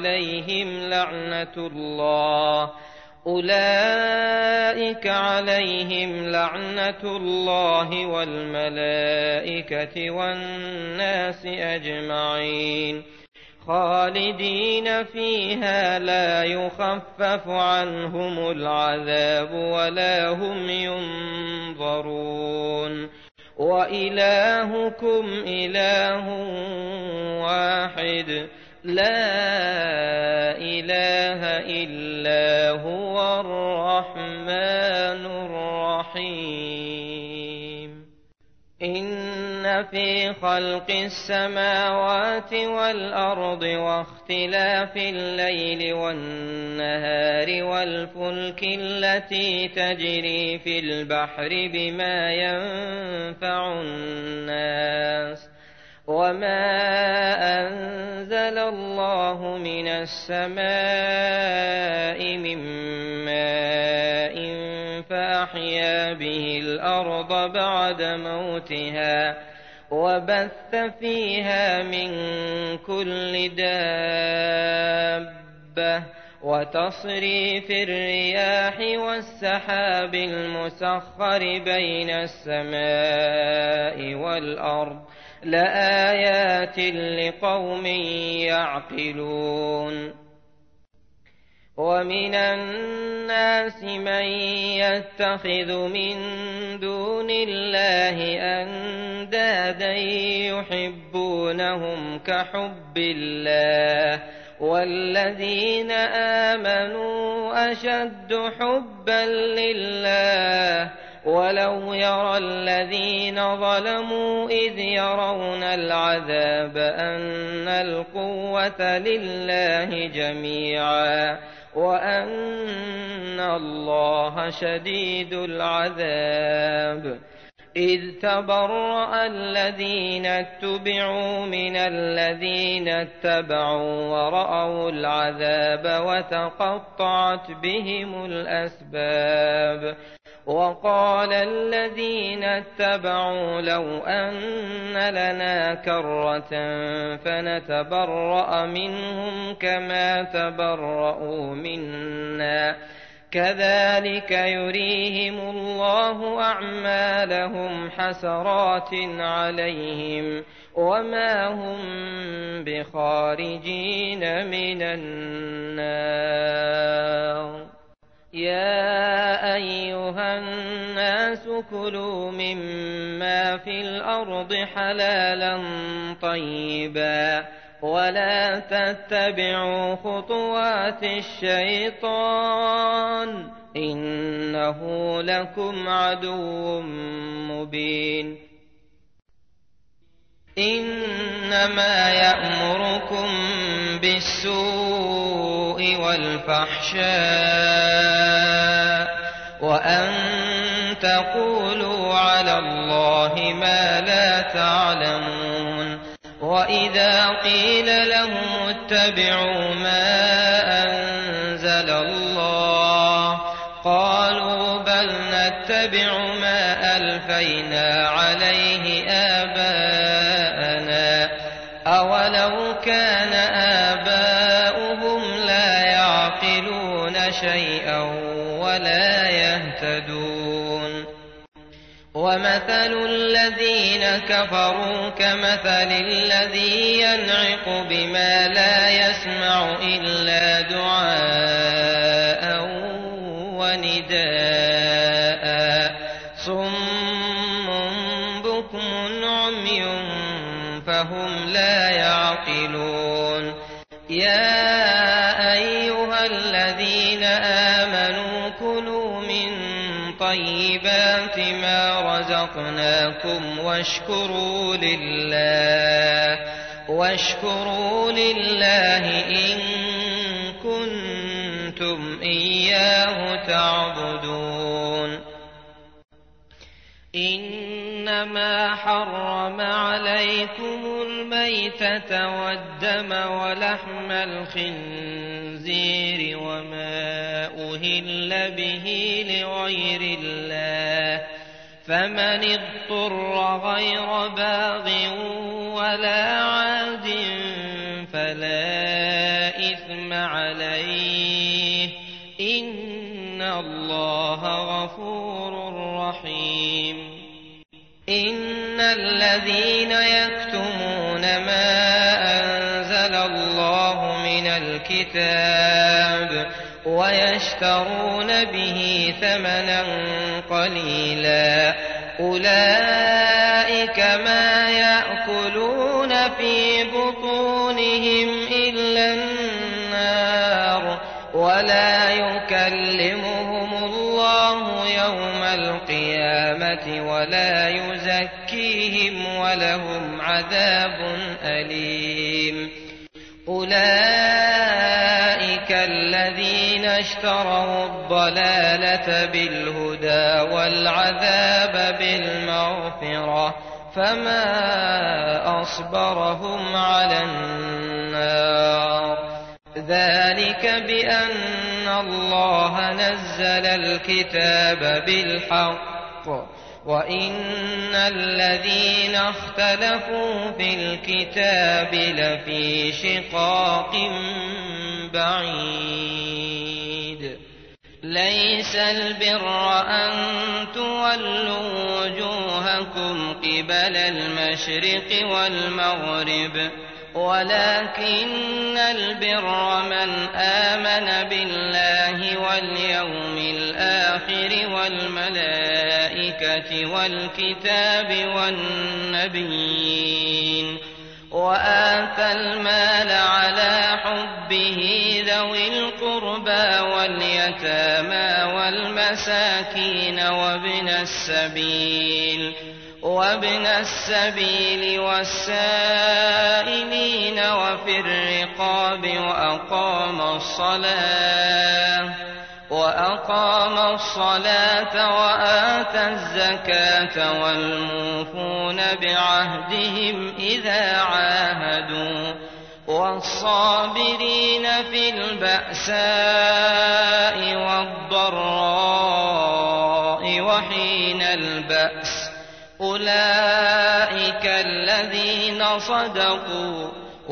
عليهم لعنة الله والملائكة والناس أجمعين خالدين فيها لا يخفف عنهم العذاب ولا هم ينظرون وإلهكم إله واحد لا إله إلا هو الرحمن الرحيم إن في خلق السماوات والأرض واختلاف الليل والنهار والفلك التي تجري في البحر بما ينفع الناس وما أنزل الله من السماء من ماء فأحيا به الأرض بعد موتها وبث فيها من كل دابة وتصريف الرياح والسحاب المسخر بين السماء والأرض لآيات لقوم يعقلون ومن الناس من يتخذ من دون الله أندادا يحبونهم كحب الله والذين آمنوا أشد حبا لله ولو يرى الذين ظلموا إذ يرون العذاب أن القوة لله جميعا وأن الله شديد العذاب إذ تبرأ الذين اتبعوا من الذين اتبعوا ورأوا العذاب وتقطعت بهم الأسباب وقال الذين اتبعوا لو أن لنا كرة فنتبرأ منهم كما تبرأوا منا كذلك يريهم الله أعمالهم حسرات عليهم وما هم بخارجين من النار يا أيها الناس كلوا مما في الأرض حلالا طيبا ولا تتبعوا خطوات الشيطان إنه لكم عدو مبين إنما يأمركم بالسوء والفحشاء وأن تقولوا على الله ما لا تعلمون وإذا قيل لهم اتبعوا ما أنزل الله قالوا بل نتبع ما ألفينا عليه آباءنا أولو كان آباؤهم لا يعقلون شيئا ولا يهتدون ومثل الذين كفروا كمثل الذي ينعق بما لا يسمع إلا دعاء ونداء صم بكم عمي فهم لا يعقلون يا أيها الذين آمنوا كلوا من طيبات ما رزقناكم واشكروا لله إن كنتم إياه تعبدون إنما حرم عليكم الميتة والدم ولحم الخنزير وما أهل به لغير الله فمن اضطر غير باغ ولا عاد فلا إثم عليه إن الله غفور رحيم إن الذين يكتمون ما أنزل الله الكتاب ويشترون به ثمنا قليلا أولئك ما يأكلون في بطونهم إلا النار ولا يكلمهم الله يوم القيامة ولا يزكيهم ولهم عذاب أليم أولئك الذين اشتروا الضلالة بالهدى والعذاب بالمغفرة فما أصبرهم على النار ذلك بأن الله نزل الكتاب بالحق وإن الذين اختلفوا في الكتاب لفي شقاق بعيد ليس البر أن تولوا وجوهكم قبل المشرق والمغرب ولكن البر من آمن بالله واليوم الآخر والملائكة والكتاب والنبيين وآتى المال على حبه ذوي القربى واليتامى والمساكين وابن السبيل والسائلين وفي الرقاب وأقام الصلاة وآتى الزكاة والموفون بعهدهم إذا عاهدوا والصابرين في البأساء والضراء وحين البأس أولئك الذين صدقوا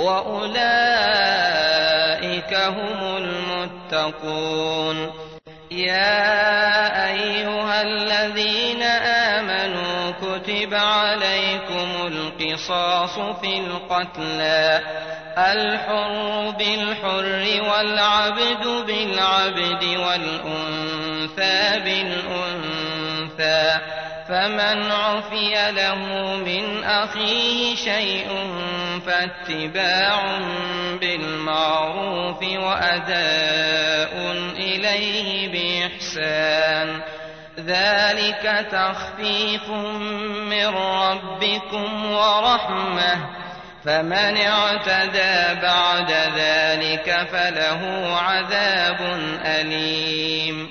وأولئك هم المتقون يا أيها الذين آمنوا كتب عليكم القصاص في القتلى الحر بالحر والعبد بالعبد والأنثى بالأنثى فمن عفي له من أخيه شيء فاتباع بالمعروف وأداء إليه بإحسان ذلك تخفيف من ربكم ورحمة فمن اعتدى بعد ذلك فله عذاب أليم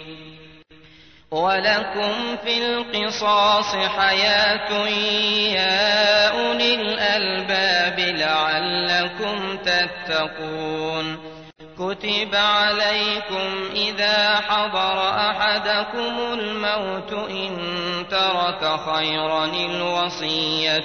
ولكم في القصاص حياة يا أولي الألباب لعلكم تتقون كتب عليكم إذا حضر أحدكم الموت إن ترك خيرا الوصية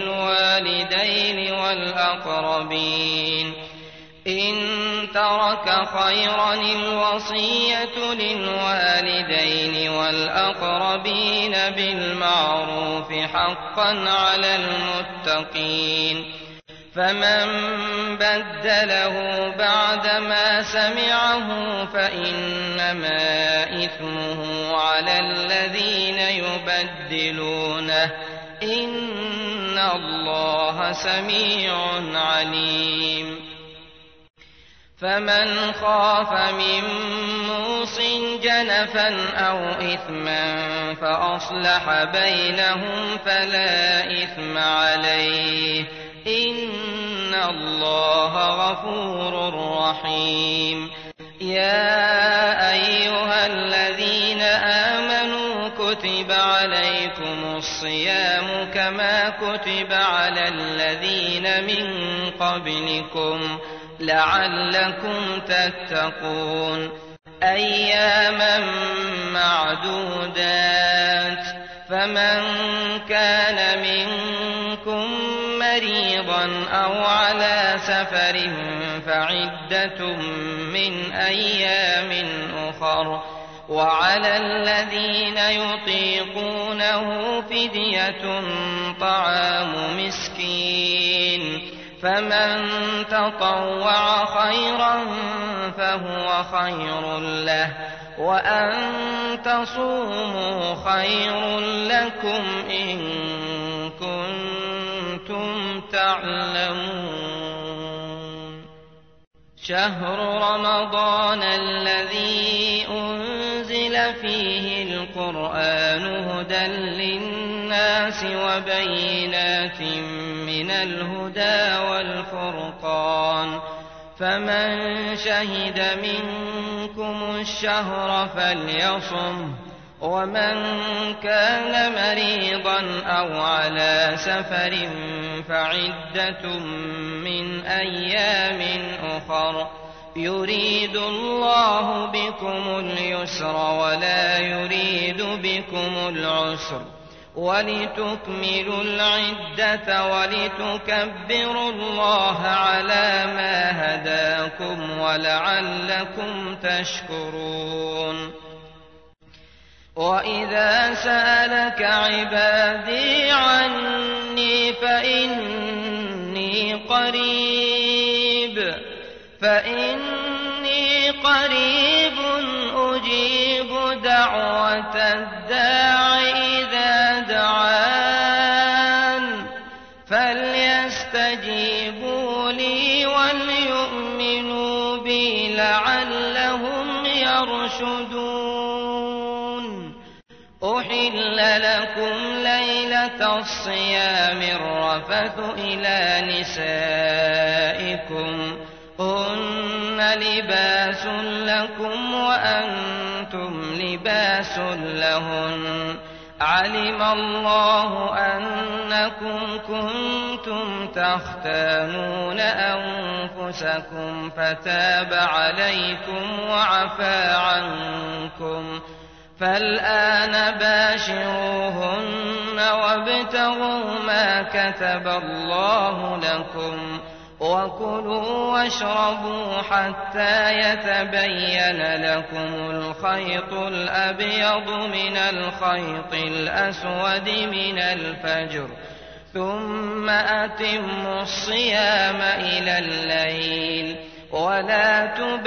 للوالدين والأقربين بالمعروف حقا على المتقين فمن بدله بعدما سمعه فإنما إثمه على الذين يبدلونه إن الله سميع عليم فمن خاف من موص جنفا أو إثما فأصلح بينهم فلا إثم عليه إن الله غفور رحيم يا أيها الذين آمنوا كتب عليكم الصيام كما كتب على الذين من قبلكم لعلكم تتقون أياما معدودات فمن كان منكم مريضا أو على سفر فعدة من أيام أخر وعلى الذين يطيقونه فدية طعام مسكين فمن تطوع خيرا فهو خير له، وأن تصوموا خير لكم إن كنتم تعلمون. شهر رمضان الذي أنزل فيه القرآن هدى للناس وبينات من الهدى والفرقان، فمن شهد منكم الشهر فليصم، ومن كان مريضا أو على سفر فعدة من أيام أخر، يريد الله بكم اليسر ولا يريد بكم العسر، ولتكملوا العدة ولتكبروا الله على ما هداكم ولعلكم تشكرون. وإذا سألك عبادي عني فإني قريب أجيب دعوة الداع إذا دعان، فليستجيبوا لي وليؤمنوا بي لعلهم يرشدون. أحل لكم ليلة الصيام الرفث إلى نسائكم، هن لباس لكم وأنتم لباس لهن، علم الله أنكم كنتم تختانون أنفسكم فتاب عليكم وعفى عنكم، فالآن باشروهن وابتغوا ما كتب الله لكم، وكلوا واشربوا حتى يتبين لكم الخيط الأبيض من الخيط الأسود من الفجر، ثم أتموا الصيام إلى الليل، ولا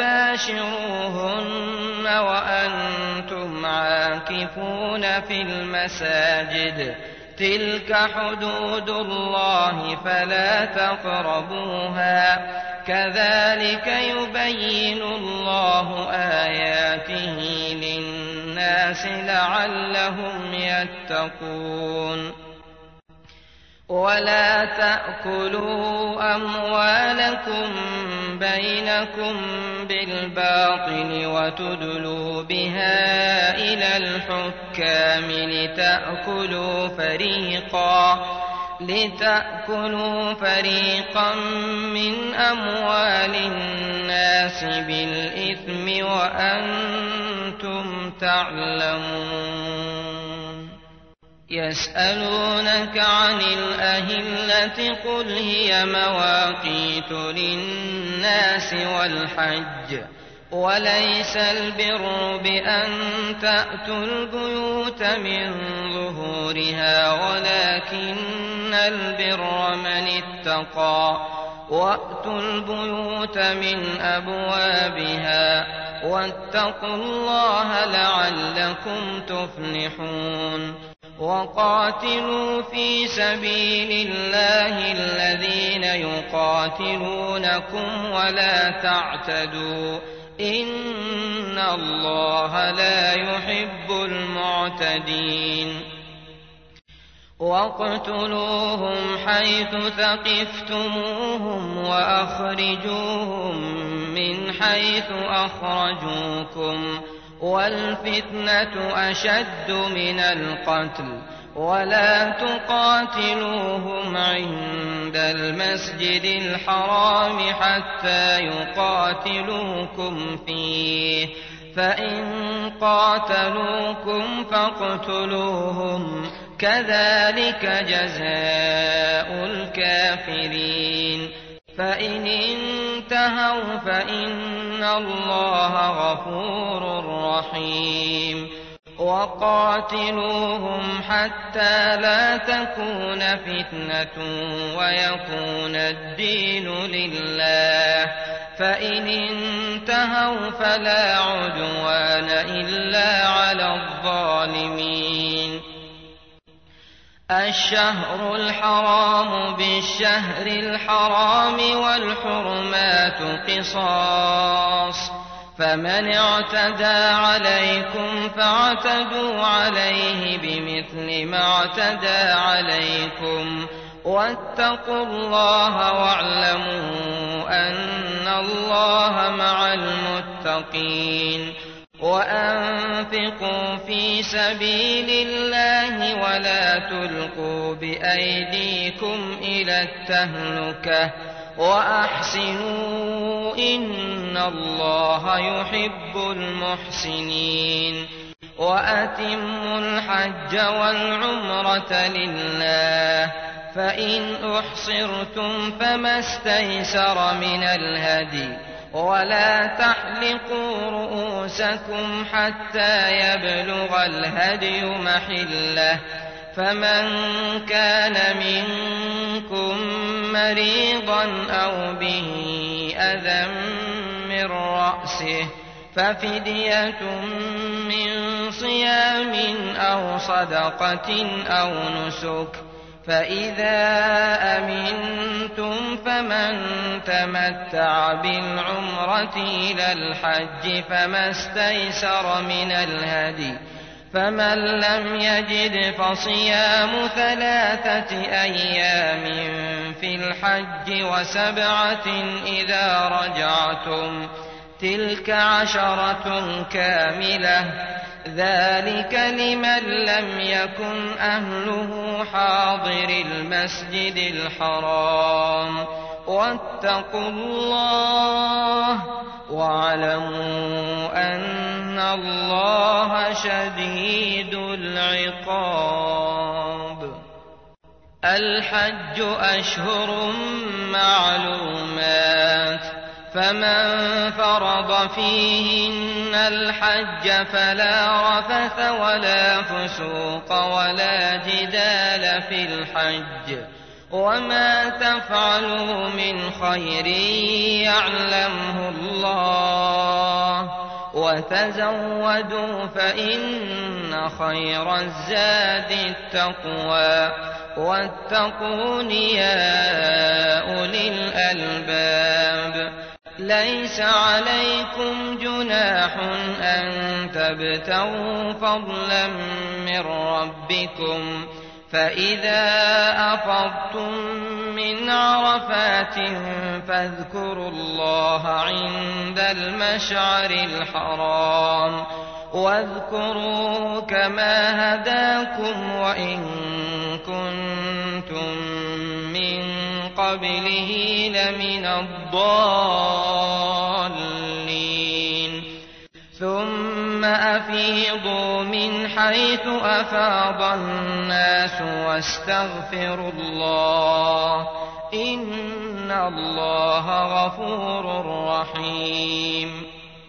تباشروهن وأنتم عاكفون في المساجد، تلك حدود الله فلا تقربوها، كذلك يبين الله آياته للناس لعلهم يتقون. ولا تأكلوا أموالكم بينكم بالباطل وتدلوا بها إلى الحكام لتأكلوا فريقا من أموال الناس بالإثم وأنتم تعلمون. يسألونك عن الأهلة قل هي مواقيت للناس والحج، وليس البر بأن تأتوا البيوت من ظهورها ولكن البر من اتقى، وأتوا البيوت من أبوابها واتقوا الله لعلكم تفلحون. وقاتلوا في سبيل الله الذين يقاتلونكم ولا تعتدوا، إن الله لا يحب المعتدين. واقتلوهم حيث ثقفتموهم وأخرجوهم من حيث أخرجوكم، والفتنة أشد من القتل، ولا تقاتلوهم عند المسجد الحرام حتى يقاتلوكم فيه، فإن قاتلوكم فاقتلوهم، كذلك جزاء الكافرين. فإن انتهوا فإن الله غفور رحيم. وقاتلوهم حتى لا تكون فتنة ويكون الدين لله، فإن انتهوا فلا عدوان إلا على الظالمين. الشهر الحرام بالشهر الحرام والحرمات قصاص، فمن اعتدى عليكم فاعتدوا عليه بمثل ما اعتدى عليكم، واتقوا الله واعلموا أن الله مع المتقين. وأنفقوا في سبيل الله ولا تلقوا بأيديكم إلى التهلكة وأحسنوا إن الله يحب المحسنين. وأتموا الحج والعمرة لله، فإن أحصرتم فما استيسر من الهدي، ولا تحلقوا رؤوسكم حتى يبلغ الهدي محله، فمن كان منكم مريضا أو به أذى من رأسه ففدية من صيام أو صدقة أو نسك، فإذا أمنتم فمن تمتع بالعمرة إلى الحج فما استيسر من الهدي، فمن لم يجد فصيام 3 أيام في الحج و7 إذا رجعتم، تلك 10 كاملة، ذلك لمن لم يكن أهله حاضر المسجد الحرام. واتقوا الله واعلموا أن الله شديد العقاب. الحج أشهر معلومات، فمن فرض فيهن الحج فلا رفث ولا فسوق ولا جدال في الحج، وما تفعلوا من خير يعلمه الله، وتزودوا فإن خير الزاد التقوى، واتقون يا أولي الألباب. ليس عليكم جناح أن تبتغوا فضلا من ربكم، فإذا أفضتم من عرفات فاذكروا الله عند المشعر الحرام، واذكروا كما هداكم وإن كنتم من قبله لمن الضالين. ثم أفيضوا من حيث أفاض الناس واستغفروا الله إن الله غفور رحيم.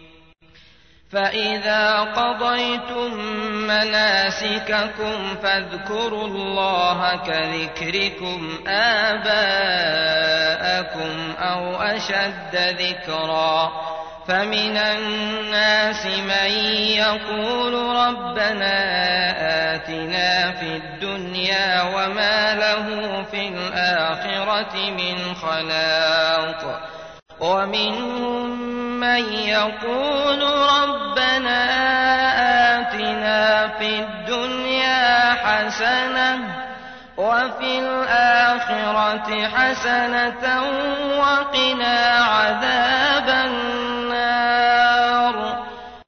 فإذا قضيتم مناسككم فاذكروا الله كذكركم آباءكم أو أشد ذكرا، فمن الناس من يقول ربنا آتنا في الدنيا وما له في الآخرة من خلاق، ومنهم من يقول ربنا آتنا في الدنيا حسنة وفي الآخرة حسنة وقنا عذاب النار.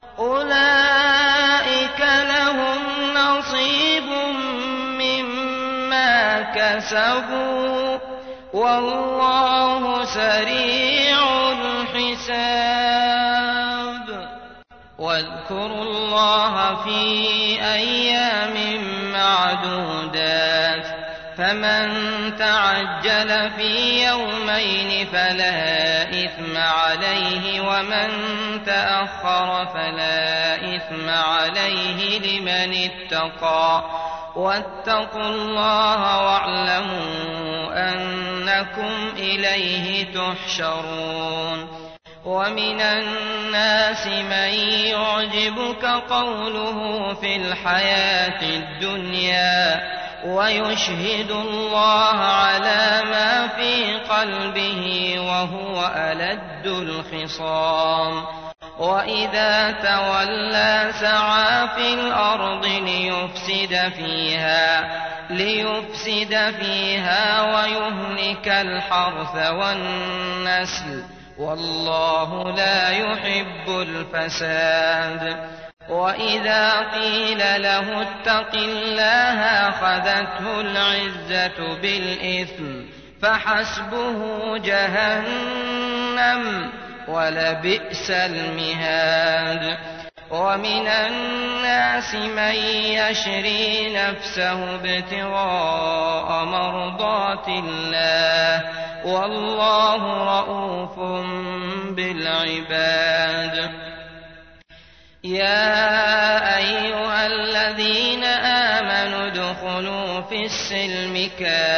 أولئك لهم نصيب مما كسبوا والله سريع الحساب. واذكروا الله في أيام معدودات، فمن تعجل في يومين فلا إثم عليه ومن تأخر فلا إثم عليه لمن اتقى واتقوا الله واعلموا أنكم إليه تحشرون ومن الناس من يعجبك قوله في الحياة الدنيا ويشهد الله على ما في قلبه وهو ألد الخصام وإذا تولى سعى في الأرض ليفسد فيها ويهلك الحرث والنسل والله لا يحب الفساد وإذا قيل له اتق الله أخذته العزة بالإثم فحسبه جهنم ولبئس المهاد ومن الناس من يشري نفسه ابتغاء مرضات الله والله رءوف بالعباد يا أيها الذين آمنوا ادخلوا في السلم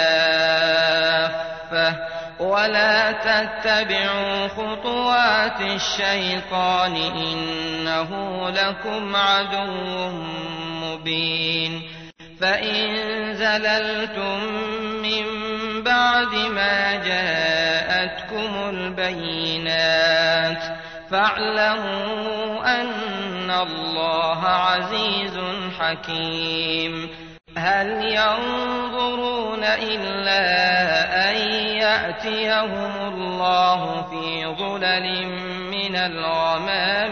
كافة ولا تتبعوا خطوات الشيطان إنه لكم عدو مبين فإن زللتم من بعد ما جاءتكم البينات فاعلموا أن الله عزيز حكيم هل ينظرون إلا أن يأتيهم الله في ظلل من الغمام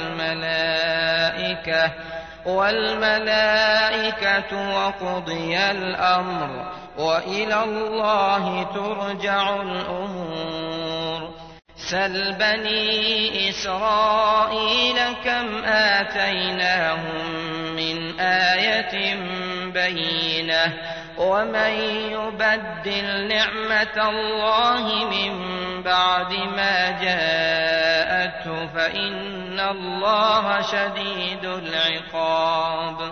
والملائكة وقضي الأمر وإلى الله ترجع الأمور سل بني إسرائيل كم آتيناهم من آية بينة ومن يبدل نعمة الله من بعد ما جاءته فإن الله شديد العقاب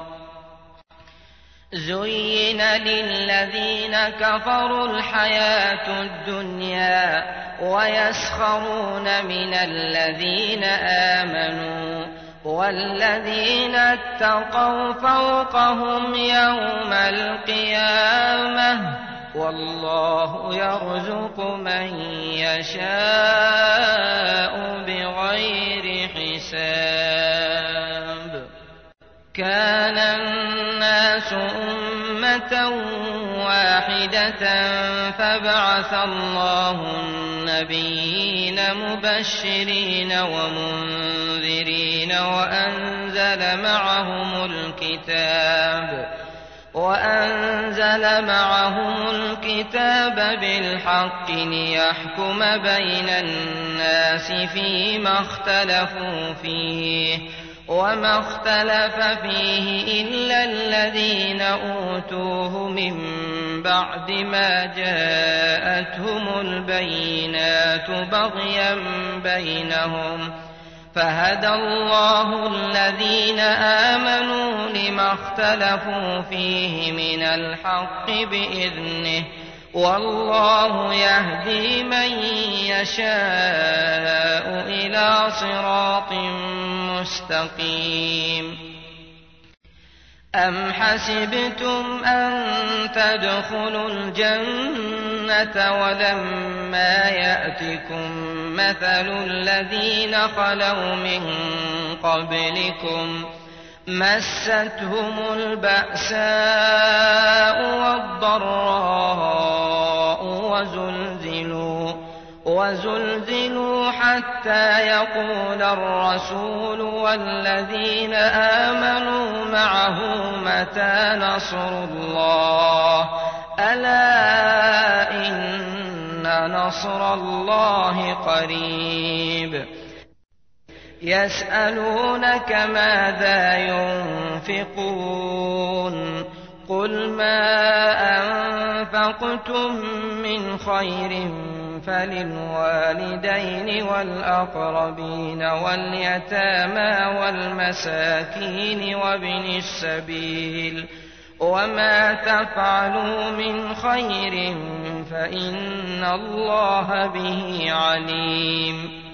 زين للذين كفروا الحياة الدنيا ويسخرون من الذين آمنوا والذين اتقوا فوقهم يوم القيامة والله يرزق من يشاء بغير حساب كان الناس أمة واحدة فبعث الله النبيين مبشرين ومنذرين وأنزل معهم الكتاب بالحق ليحكم بين الناس فيما اختلفوا فيه وما اختلف فيه إلا الذين أوتوه من بعد ما جاءتهم البينات بغيا بينهم فهدى الله الذين آمنوا لما اختلفوا فيه من الحق بإذنه والله يهدي من يشاء إلى صراط مستقيم أم حسبتم أن تدخلوا الجنة ولما يأتكم مثل الذين خلوا من قبلكم مستهم البأساء والضراء وزلزلوا حتى يقول الرسول والذين آمنوا معه متى نصر الله ألا إن نصر الله قريب يسألونك ماذا ينفقون قل ما أنفقتم من خير فللوالدين والأقربين واليتامى والمساكين وابن السبيل وما تفعلوا من خير فإن الله به عليم.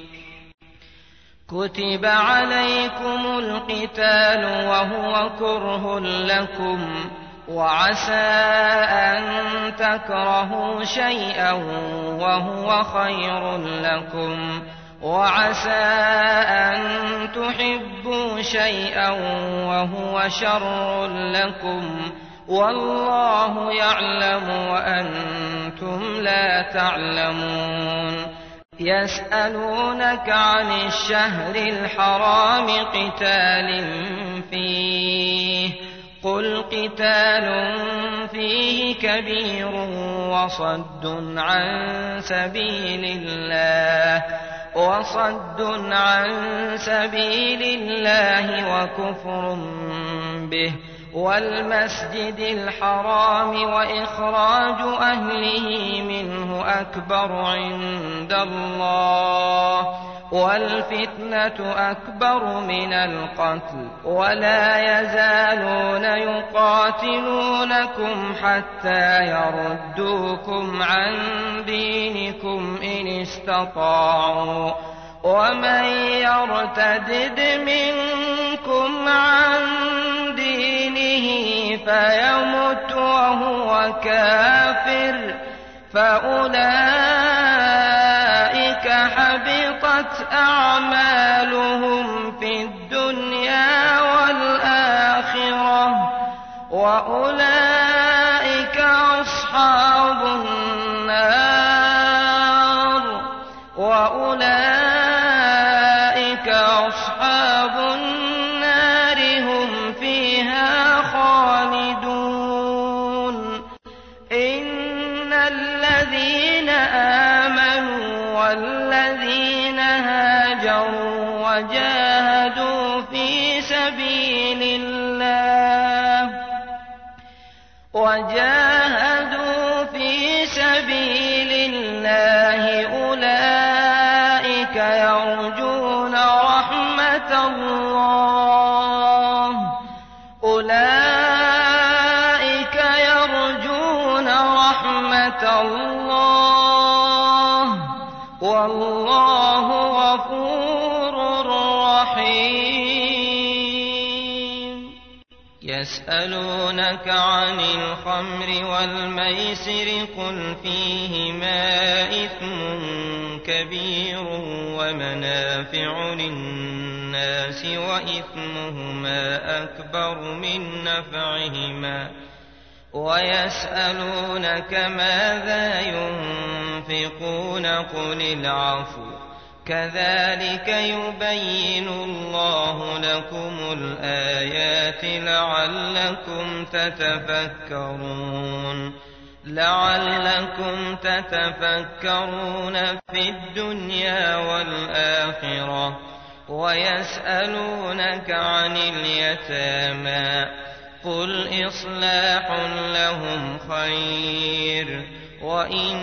كتب عليكم القتال وهو كره لكم وعسى أن تكرهوا شيئا وهو خير لكم وعسى أن تحبوا شيئا وهو شر لكم والله يعلم وأنتم لا تعلمون. يسألونك عن الشهر الحرام قتال فيه قل قتال فيه كبير وصد عن سبيل الله وكفر به والمسجد الحرام وإخراج أهله منه أكبر عند الله والفتنة أكبر من القتل ولا يزالون يقاتلونكم حتى يردوكم عن دينكم إن استطاعوا ومن يرتدد منكم عن دينه فيمت وهو كافر فأولئك حبطت أعمالهم في الدنيا والآخرة وأولئك أصحاب النار هم فيها خالدون. إن الذين آمنوا والذين هاجروا وجاهدوا في سبيل الله أولئك يرجون رحمة الله والله غفور رحيم. يسألونك عن الخمر والميسر قل فيهما إثم كبير ومنافع للناس وإثمهما أكبر من نفعهما ويسألونك ماذا ينفقون قل العفو كذلك يبين الله لكم الآيات لعلكم تتفكرون في الدنيا والآخرة. ويسألونك عن اليتامى قل إصلاح لهم خير وإن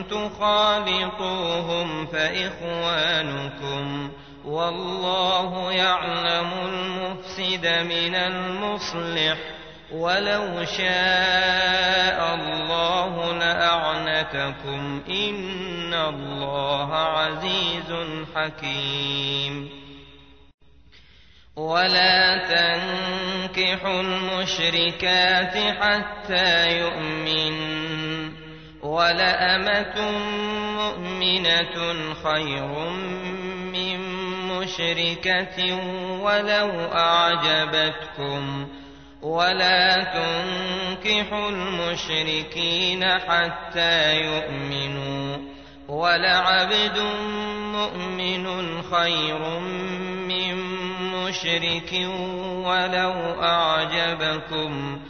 تخالطوهم فإخوانكم والله يعلم المفسد من المصلح ولو شاء الله لأعنتكم إن الله عزيز حكيم. ولا تنكحوا المشركات حتى يؤمنوا ولأمة مؤمنة خير من مشركة ولو أعجبتكم ولا تنكحوا المشركين حتى يؤمنوا ولعبد مؤمن خير من مشرك ولو أعجبكم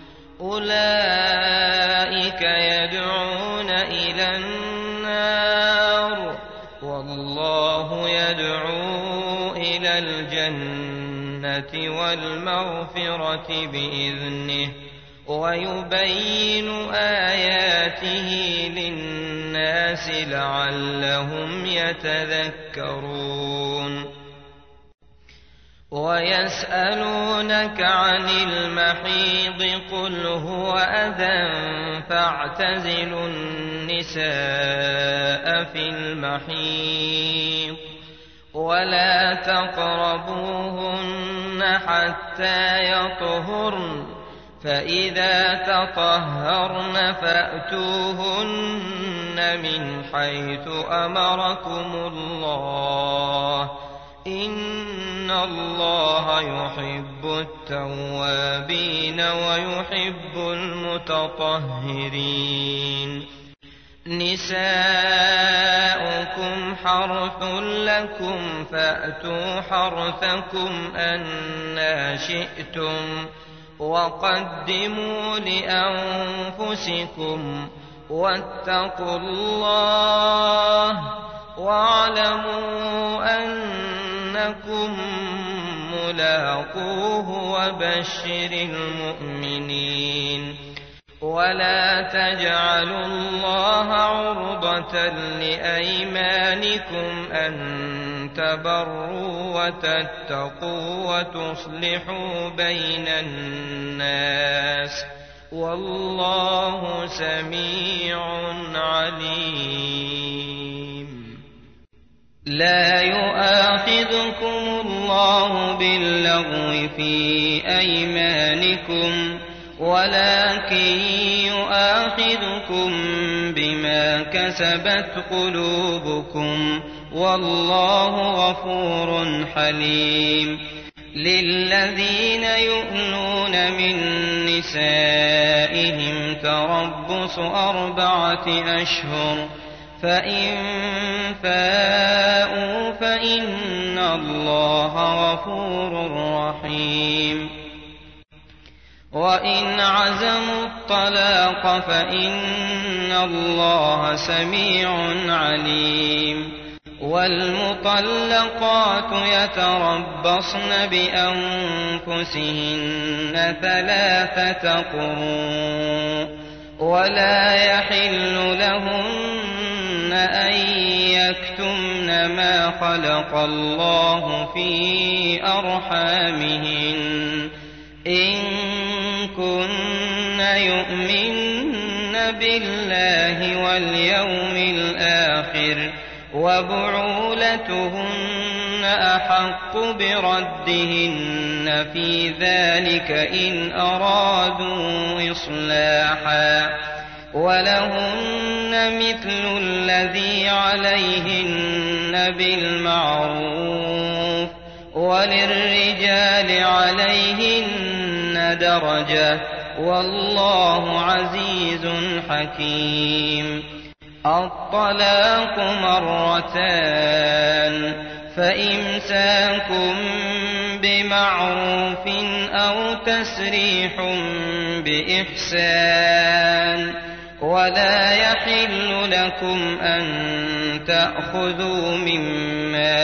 أولئك يدعون إلى النار والله يدعو إلى الجنة والمغفرة بإذنه ويبين آياته آياته للناس لعلهم يتذكرون ويسألونك عن المحيض قل هو أذى فاعتزلوا النساء في المحيض ولا تقربوهن حتى يطهرن فإذا تطهرن فأتوهن من حيث أمركم الله إن الله يحب التوابين ويحب المتطهرين نساؤكم حرث لكم فأتوا حرثكم أنى شئتم وقدموا لأنفسكم واتقوا الله واعلموا أنكم ملاقوه وبشر المؤمنين ولا تجعلوا الله عرضة لأيمانكم أن تبروا وتتقوا وتصلحوا بين الناس والله سميع عليم لا يؤاخذكم الله باللغو في أيمانكم ولكن يؤاخذكم بما كسبت قلوبكم والله غفور حليم للذين يؤلون من نسائهم تربص 4 أشهر فإن فاءوا فإن الله غفور رحيم وإن عزموا الطلاق فإن الله سميع عليم والمطلقات يتربصن بأنفسهن 3 قروء ولا يحل لهن أن يكتمن ما خلق الله في أرحامهن إن كن يؤمن بالله واليوم الآخر وبعولتهن أحق بردهن في ذلك إن أرادوا إصلاحا ولهن مثل الذي عليهن بالمعروف وللرجال عليهن درجة والله عزيز حكيم الطلاق 2 فإمساك بمعروف أو تسريح بإحسان ولا يحل لكم أن تأخذوا مما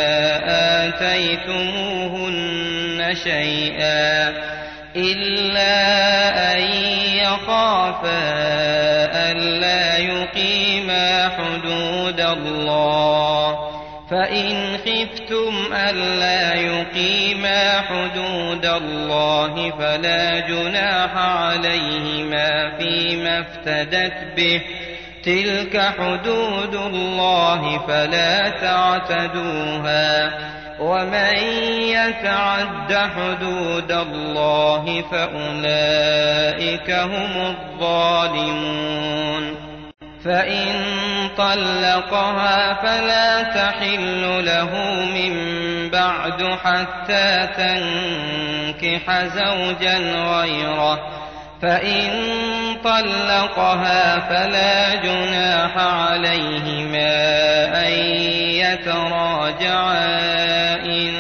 آتيتموهن شيئا إلا أن يخافا ألا يقيما حدود الله فإن خفتم ألا يقيما حدود الله فلا جناح عليهما فيما افتدت به تلك حدود الله فلا تعتدوها ومن يتعد حدود الله فأولئك هم الظالمون فإن طلقها فلا تحل له من بعد حتى تنكح زوجا غيره فإن طلقها فلا جناح عليهما أن يتراجعا إن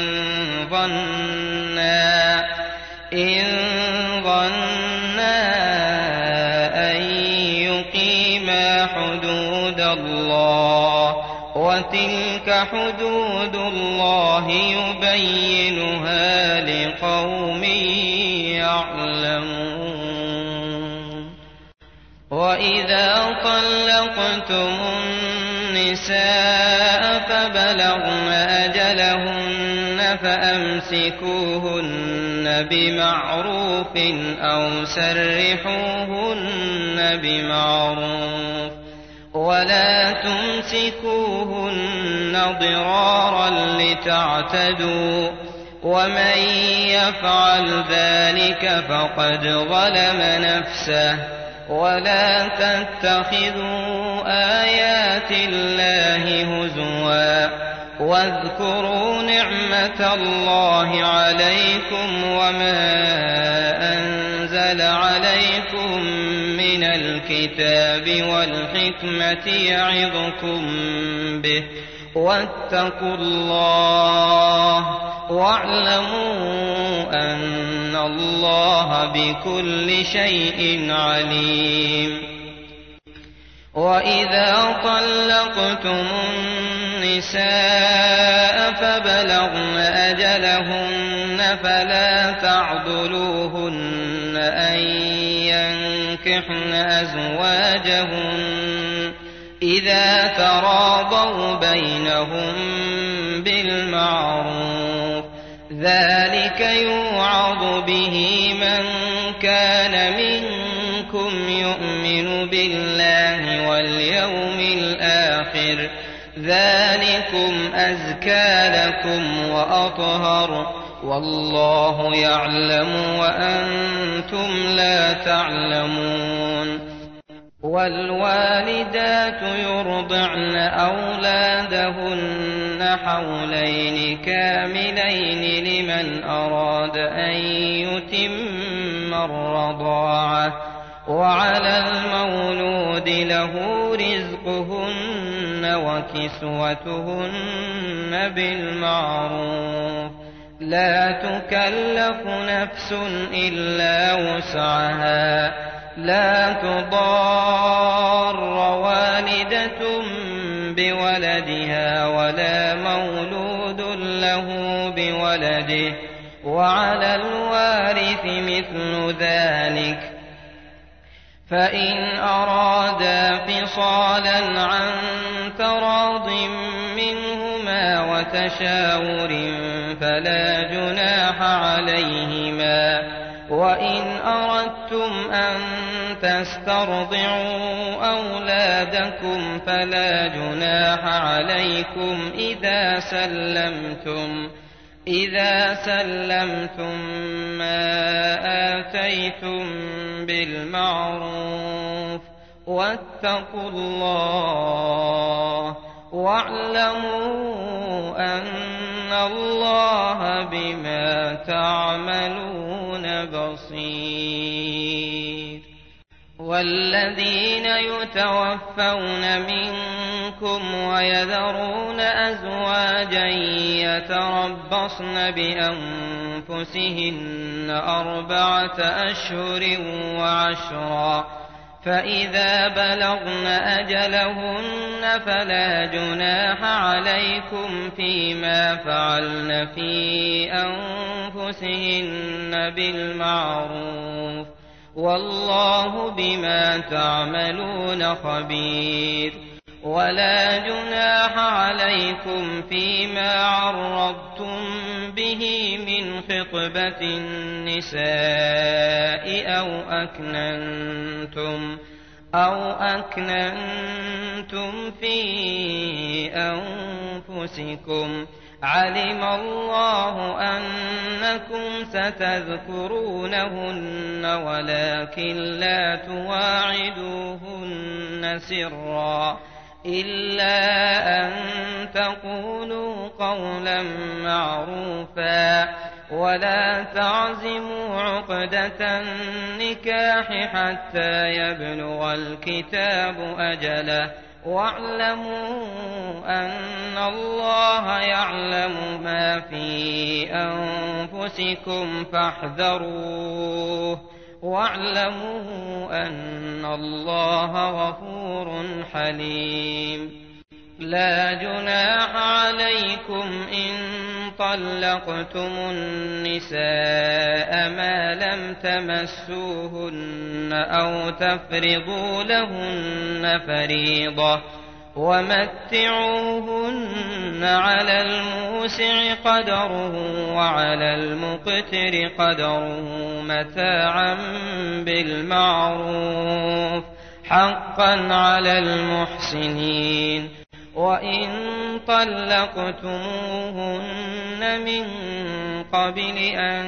ظنا أن يقيما حدود الله وتلك حدود الله يبينها لقوم يعلمون وإذا طلقتم النساء فبلغن أجلهن فأمسكوهن بمعروف أو سرحوهن بمعروف ولا تمسكوهن ضرارا لتعتدوا ومن يفعل ذلك فقد ظلم نفسه ولا تتخذوا آيات الله هزوا واذكروا نعمة الله عليكم وما أنزل عليكم من الكتاب والحكمة يعظكم به واتقوا الله واعلموا أن الله بكل شيء عليم. وإذا طلقتم النساء فبلغن أجلهن فلا تعضلوهن أن ينكحن أزواجهن إذا تراضوا بينهم بالمعروف ذلك يوعظ به من كان منكم يؤمن بالله واليوم الآخر ذلكم أزكى لكم وأطهر والله يعلم وأنتم لا تعلمون. والوالدات يرضعن أولادهن حولين كاملين لمن أراد أن يتم الرضاعة وعلى المولود له رزقهن وكسوتهن بالمعروف لا تكلف نفس إلا وسعها لا تضار والدة بولدها ولا مولود له بولده وعلى الوارث مثل ذلك فإن أرادا فصالا عن تراض منهما وتشاور فلا جناح عليهما وإن أردتم أن تسترضعوا أولادكم فلا جناح عليكم إذا سلمتم ما آتيتم بالمعروف واتقوا الله واعلموا أن الله بما تعملون بصير. والذين يتوفون منكم ويذرون أزواجا يتربصن بأنفسهن 4 أشهر وعشرا فإذا بلغن أجلهن فلا جناح عليكم فيما فعلن في أنفسهن بالمعروف والله بما تعملون خبير. ولا جناح عليكم فيما عرضتم به من خطبة النساء أو أكننتم في أنفسكم علم الله أنكم ستذكرونهن ولكن لا تواعدوهن سرا إلا أن تقولوا قولا معروفا ولا تعزموا عقدة النكاح حتى يبلغ الكتاب أجله واعلموا أن الله يعلم ما في أنفسكم فاحذروه واعلموا أن الله غفور حليم. لا جناح عليكم إن طلقتم النساء ما لم تمسوهن أو تفرضوا لهن فريضة ومتعوهن على الموسع قدره وعلى المقتر قدره متاعا بالمعروف حقا على المحسنين. وإن طلقتموهن من قبل أن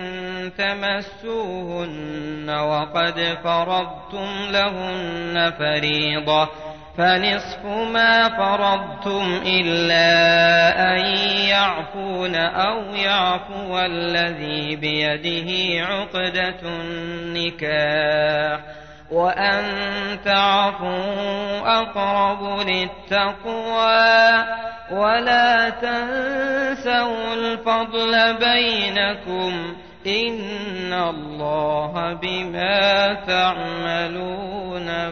تمسوهن وقد فرضتم لهن فريضة فنصف ما فرضتم إلا أن يعفون أو يعفو الذي بيده عقدة النكاح وأن تعفوا أقرب للتقوى ولا تنسوا الفضل بينكم إن الله بما تعملون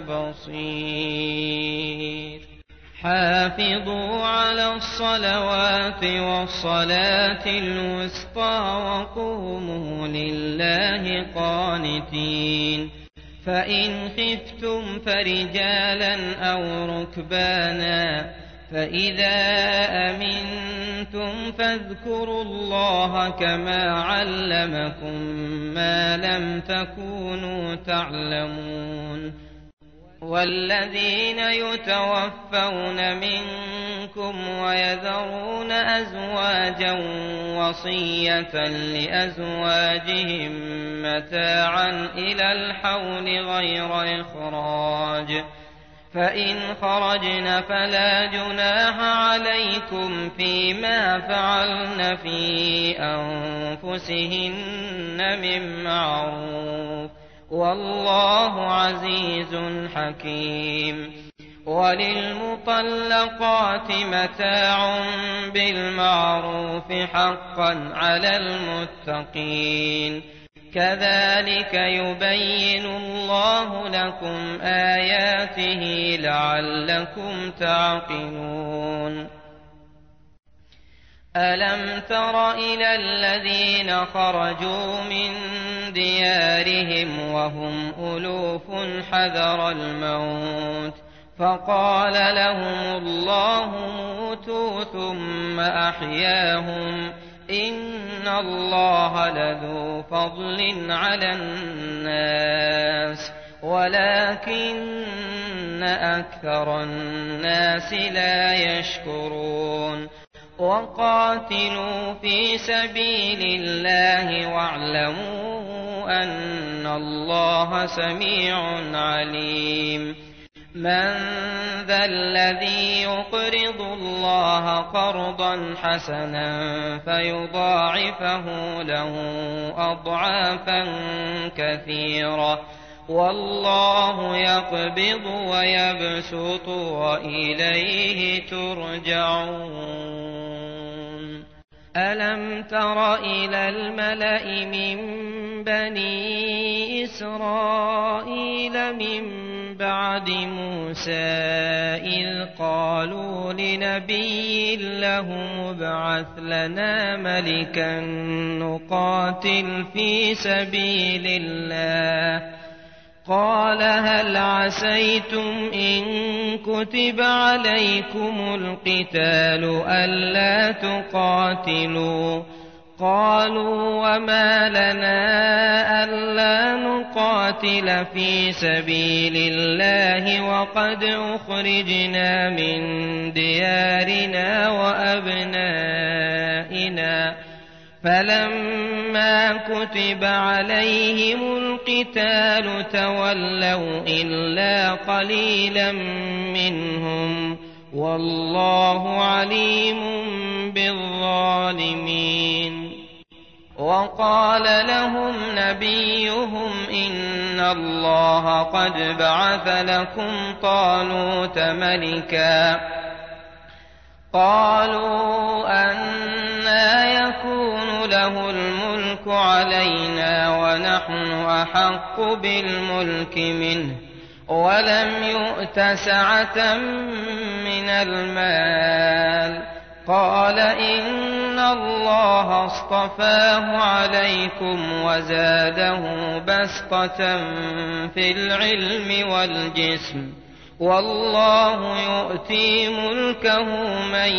بصير. حافظوا على الصلوات والصلاة الوسطى وقوموا لله قانتين. فإن خفتم فرجالا أو ركبانا فإذا أمنتم فاذكروا الله كما علمكم ما لم تكونوا تعلمون. والذين يتوفون منكم ويذرون أزواجا وصية لأزواجهم متاعا إلى الحول غير إخراج فإن خرجن فلا جناح عليكم فيما فعلن في أنفسهن من معروف والله عزيز حكيم. وللمطلقات متاع بالمعروف حقا على المتقين. كذلك يبين الله لكم آياته لعلكم تعقلون. ألم تر إلى الذين خرجوا من ديارهم وهم ألوف حذر الموت فقال لهم الله موتوا ثم أحياهم إن الله لذو فضل على الناس ولكن أكثر الناس لا يشكرون. وقاتلوا في سبيل الله واعلموا أن الله سميع عليم. من ذا الذي يقرض الله قرضا حسنا فيضاعفه له أضعافا كثيرة والله يقبض ويبسط وإليه ترجعون. ألم تر إلى الملأ من بني إسرائيل من بعد موسى إذ قالوا لنبي له ابعث لنا ملكا نقاتل في سبيل الله قال هل عسيتم إن كتب عليكم القتال ألا تقاتلوا قالوا وما لنا ألا نقاتل في سبيل الله وقد أخرجنا من ديارنا وأبنائنا فلما كتب عليهم القتال تولوا إلا قليلا منهم والله عليم بالظالمين. وقال لهم نبيهم إن الله قد بعث لكم طالوت ملكا قالوا أنى يكون له الملك علينا ونحن أحق بالملك منه ولم يؤت سعة من المال قال إن الله اصطفاه عليكم وزاده بسطة في العلم والجسم والله يؤتي ملكه من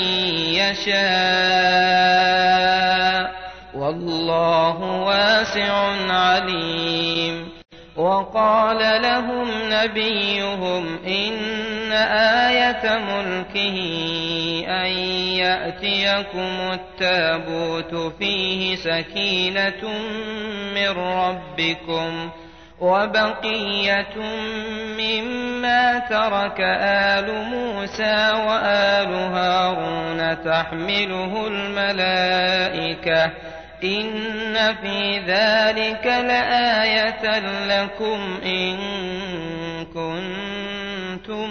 يشاء والله واسع عليم. وقال لهم نبيهم إن آية ملكه أن يأتيكم التابوت فيه سكينة من ربكم وبقية مما ترك آل موسى وآل هارون تحمله الملائكة إن في ذلك لآية لكم إن كنتم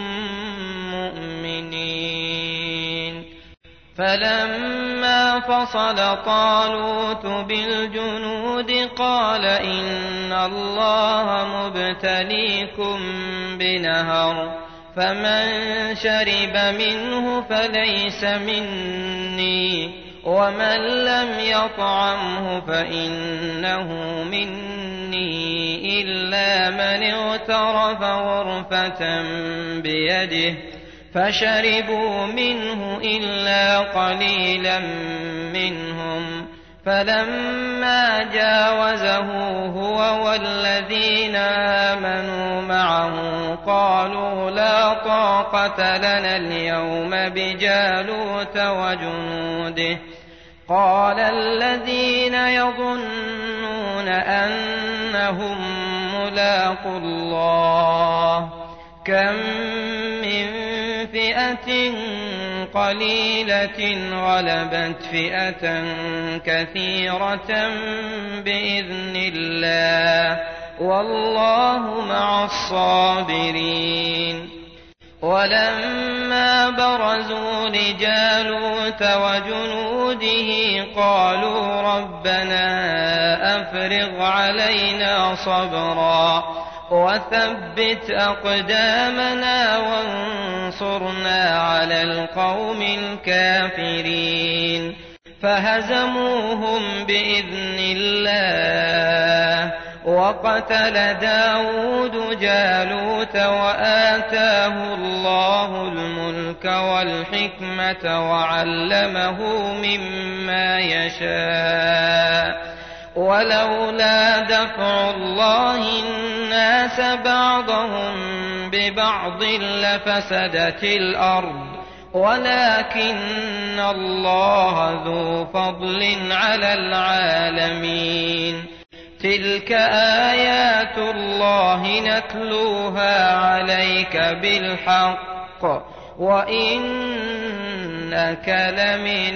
مؤمنين. فلما فصل طالوت بالجنود قال إن الله مبتليكم بنهر فمن شرب منه فليس مني ومن لم يطعمه فإنه مني إلا من اغترف غرفة بيده فشربوا منه إلا قليلا منهم. فلما جاوزه هو والذين آمنوا معه قالوا لا طاقة لنا اليوم بجالوت وجنوده. قال الذين يظنون أنهم ملاقو الله كم من فئة قليلة غلبت فئة كثيرة بإذن الله والله مع الصابرين. ولما برزوا لجالوت وجنوده قالوا ربنا أفرغ علينا صبرا وثبت أقدامنا وانصرنا على القوم الكافرين. فهزموهم بإذن الله وقتل داود جالوت وآتاه الله الملك والحكمة وعلمه مما يشاء. ولولا دفع الله الناس بعضهم ببعض لفسدت الأرض ولكن الله ذو فضل على العالمين. تلك آيات الله نتلوها عليك بالحق وإنك لمن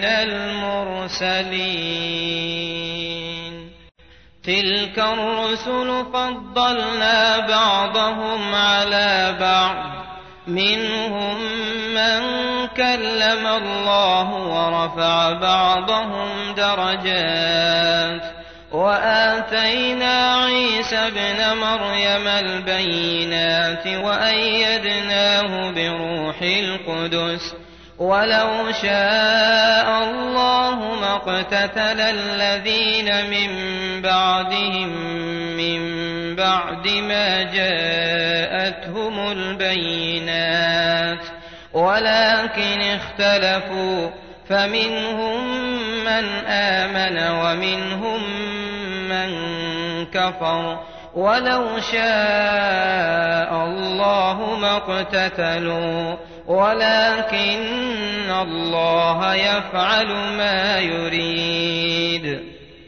المرسلين. تلك الرسل فضلنا بعضهم على بعض منهم من كلم الله ورفع بعضهم درجات وآتينا عيسى ابن مريم البينات وأيدناه بروح القدس. ولو شاء الله ما اقتتل الذين من بعدهم من بعد ما جاءتهم البينات ولكن اختلفوا فمنهم من آمن ومنهم من كفر. ولو شاء الله ما اقتتلوا ولكن الله يفعل ما يريد.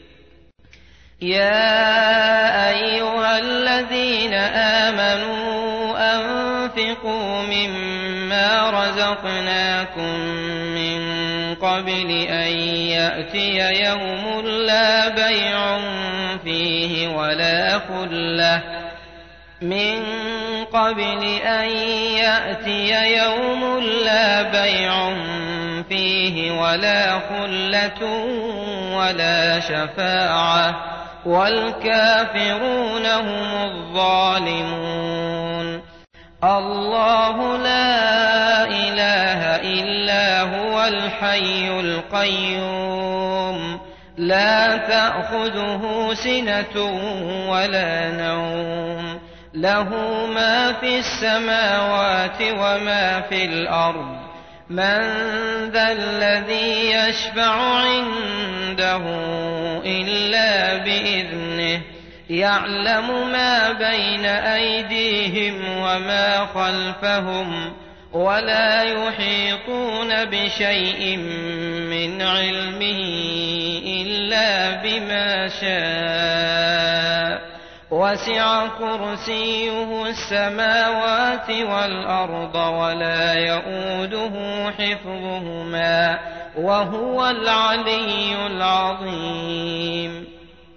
يا أيها الذين آمنوا أنفقوا مما رزقناكم من قبل أن يأتي يوم لا بيع فيه ولا خلة من قبل أن يأتي يوم لا بيع فيه ولا خلة ولا شفاعة والكافرون هم الظالمون. الله لا إله إلا هو الحي الحي القيوم لا تأخذه سنة ولا نوم له ما في السماوات وما في الأرض من ذا الذي يشفع عنده إلا بإذنه يعلم ما بين أيديهم وما خلفهم ولا يحيطون بشيء من علمه إلا بما شاء وسع كرسيه السماوات والأرض ولا يئوده حفظهما وهو العلي العظيم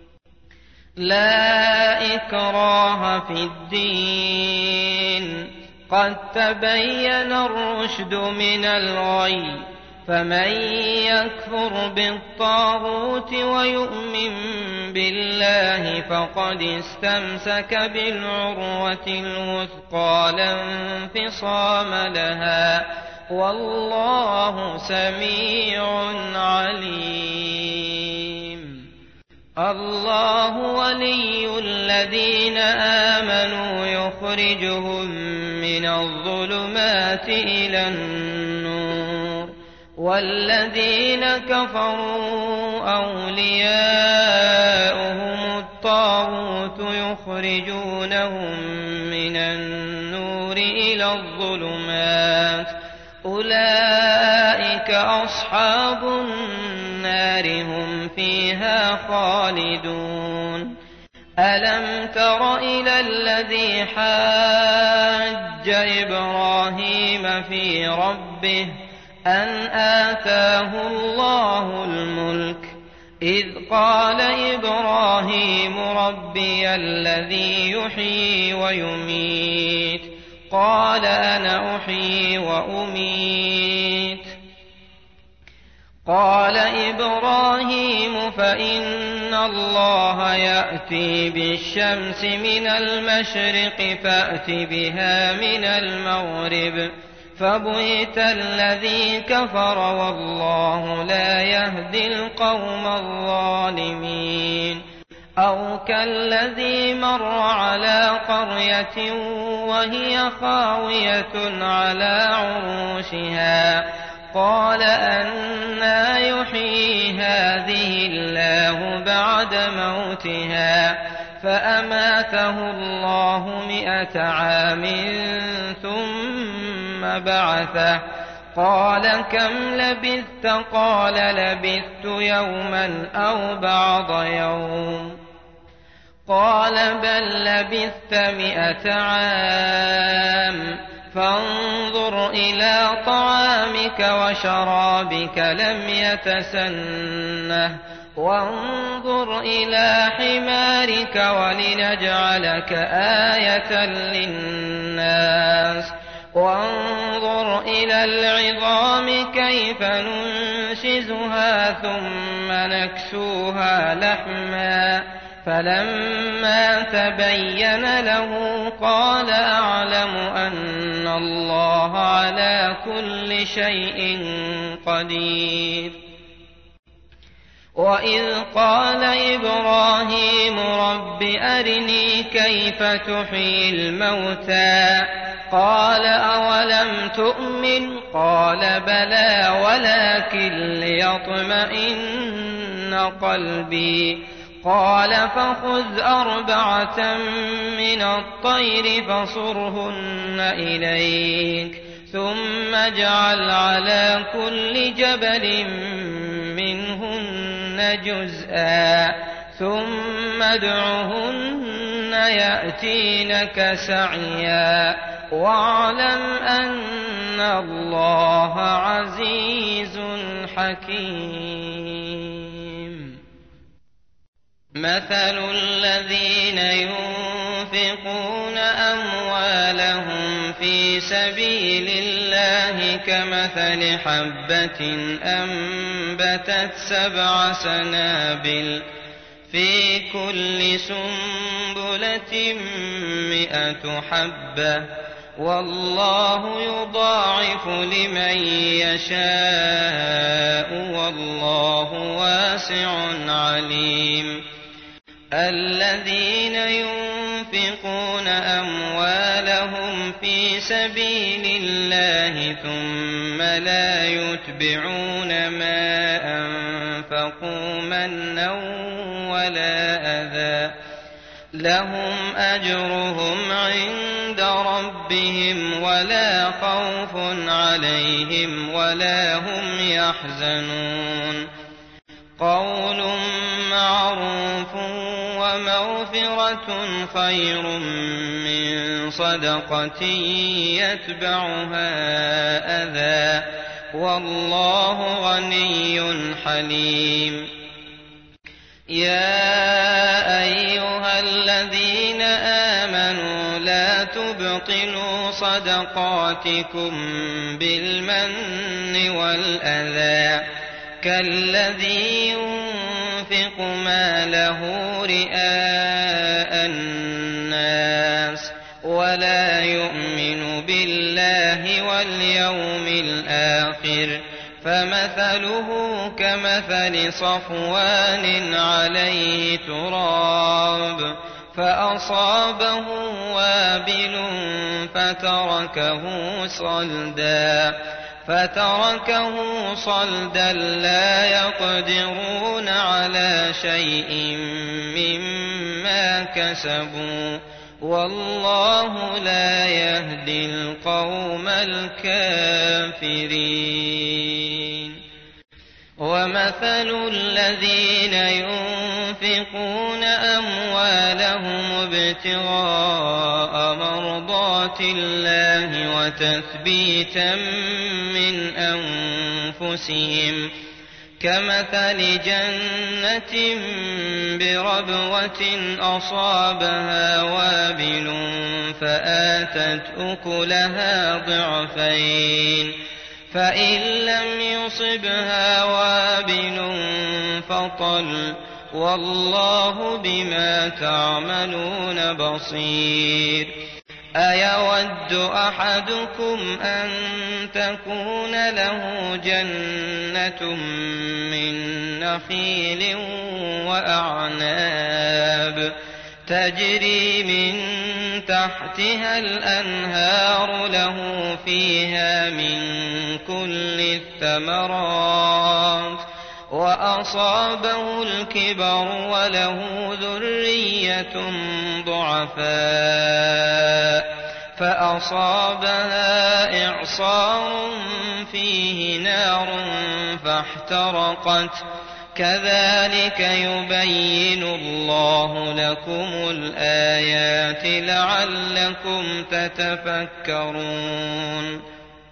لا إكراه في الدين قد تبين الرشد من الغي فمن يكفر بالطاغوت ويؤمن بالله فقد استمسك بالعروة الوثقى لا انفصام لها والله سميع عليم الله ولي الذين آمنوا يخرجهم من الظلمات إلى النور والذين كفروا أولياؤهم الطاغوت يخرجونهم من النور إلى الظلمات أولئك أصحاب النار هم فيها خالدون ألم تر إلى الذي حاج إبراهيم في ربه أن آتاه الله الملك إذ قال إبراهيم ربي الذي يحيي ويميت قال أنا أحيي وأميت قال إبراهيم فإن الله يأتي بالشمس من المشرق فأت بها من المغرب فبهت الذي كفر والله لا يهدي القوم الظالمين أو كالذي مر على قرية وهي خاوية على عروشها قال أنى يحيي هذه الله بعد موتها فأماته الله 100 عام ثم بعثه قال كم لبثت قال لبثت يوما أو بعض يوم قال بل لبثت 100 عام فانظر إلى طعامك وشرابك لم يتسنه وانظر إلى حمارك ولنجعلك آية للناس وانظر إلى العظام كيف ننشزها ثم نكسوها لحما فلما تبين له قال أعلم أن الله على كل شيء قدير وإذ قال إبراهيم رب أرني كيف تحيي الموتى قال أولم تؤمن قال بلى ولكن ليطمئن قلبي قال فخذ 4 من الطير فصرهن إليك ثم اجعل على كل جبل منهن جزءا ثم ادعهن يأتينك سعيا واعلم أن الله عزيز حكيم مثل الذين ينفقون أموالهم في سبيل الله كمثل حبة أنبتت 7 سنابل في كل سنبلة 100 حبة والله يضاعف لمن يشاء والله واسع عليم. الذين ينفقون أموالهم في سبيل الله ثم لا يتبعون ما أنفقوا منا ولا أذى لهم أجرهم عند ربهم ولا خوف عليهم ولا هم يحزنون. قول معروف ومغفرة خير من صدقة يتبعها أذى والله غني حليم. يا أيها الذين آمنوا لا تبطلوا صدقاتكم بالمن والأذى كالذي ينفق ماله رئاء الناس ولا يؤمن بالله واليوم الآخر فمثله كمثل صفوان عليه تراب فأصابه وابل فتركه صلدا لا يقدرون على شيء مما كسبوا والله لا يهدي القوم الكافرين. ومثل الذين ينفقون أموالهم ابتغاء مرضات الله وتثبيتا من أنفسهم كمثل جنة بربوة أصابها وابل فآتت أكلها ضعفين فإن لم يصبها وابل فطل والله بما تعملون بصير. أيود أحدكم أن تكون له جنة من نخيل وأعناب تجري من تحتها الأنهار له فيها من كل الثمرات وأصابه الكبر وله ذرية ضعفاء فأصابها إعصار فيه نار فاحترقت كذلك يبين الله لكم الآيات لعلكم تتفكرون.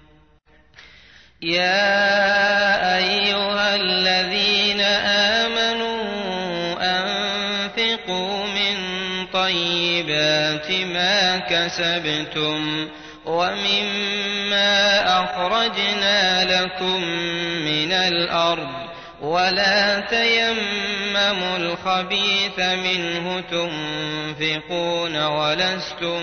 يا أيها الذين آمنوا أنفقوا من طيبات ما كسبتم ومما أخرجنا لكم من الأرض ولا تيمموا الخبيث منه تنفقون ولستم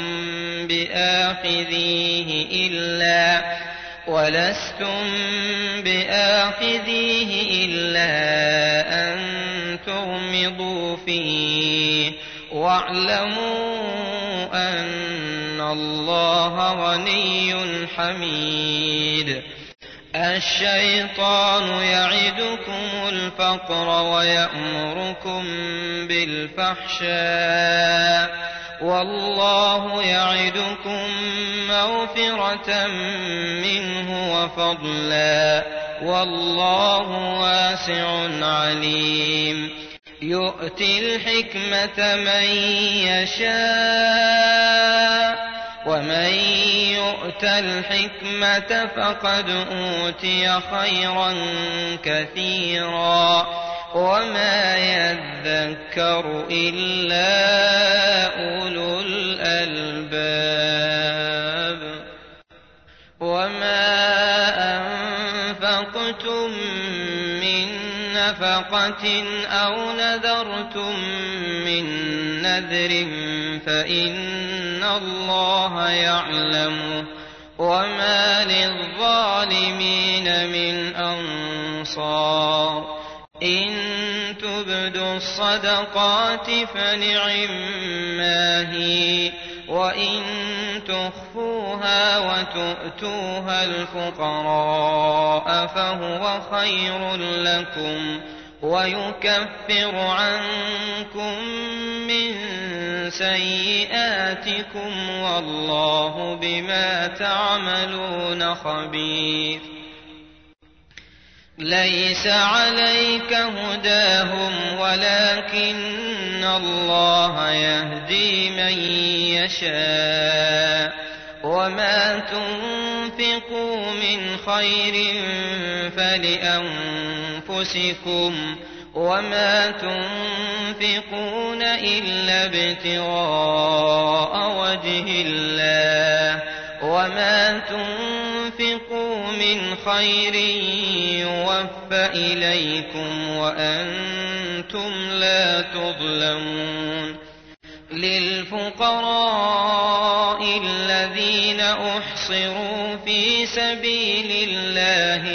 بآخذيه إلا أن تغمضوا فيه واعلموا أن الله غني حميد. الشيطان يعدكم الفقر ويأمركم بالفحشاء والله يعدكم مغفرة منه وفضلا والله واسع عليم. يؤتي الحكمة من يشاء ومن يؤت الحكمة فقد أوتي خيرا كثيرا وما يذكر إلا أولو الألباب. وما أنفقتم من نفقة أو نذرتم من نذر فإن الله يعلمه وما للظالمين من أنصار. الأبصار إن تبدوا الصدقات فنعما هي وإن تخفوها وتؤتوها الفقراء فهو خير لكم ويكفر عنكم من سيئاتكم والله بما تعملون خبير. ليس عليك هداهم ولكن الله يهدي من يشاء وما تنفقوا من خير فلأنفسكم وما تنفقون إلا ابتغاء وجه الله وما تنفقوا من خير يوفى إليكم وأنتم لا تظلمون. للفقراء الذين أحصروا في سبيل الله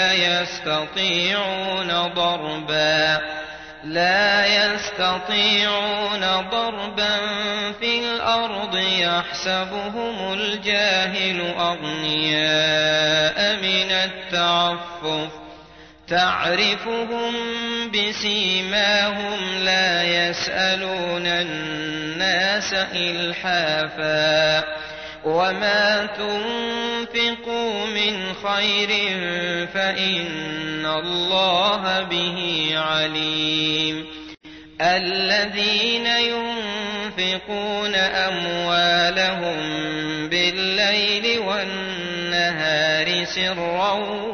لا يستطيعون ضربا في الأرض يحسبهم الجاهل أغنياء من التعفف تعرفهم بسيماهم لا يسألون الناس إلحافا وما تنفقوا من خير فإن الله به عليم. الذين ينفقون أموالهم بالليل والنهار سرا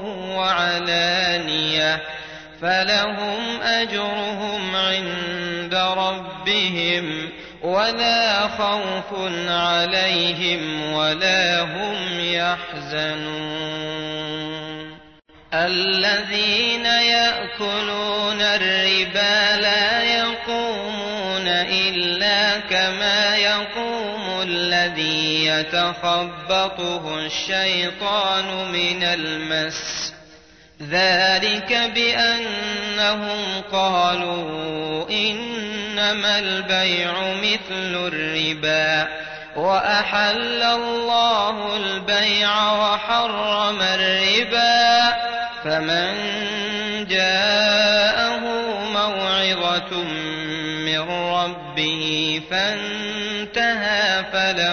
وعلانية فلهم أجرهم عند ربهم ولا خوف عليهم ولا هم يحزنون. الذين يأكلون الربا لا يقومون إلا كما يقوم الذي يتخبطه الشيطان من المس ذلك بأنهم قالوا إنما البيع مثل الربا وأحل الله البيع وحرم الربا فمن جاءه موعظة من ربه فانتهى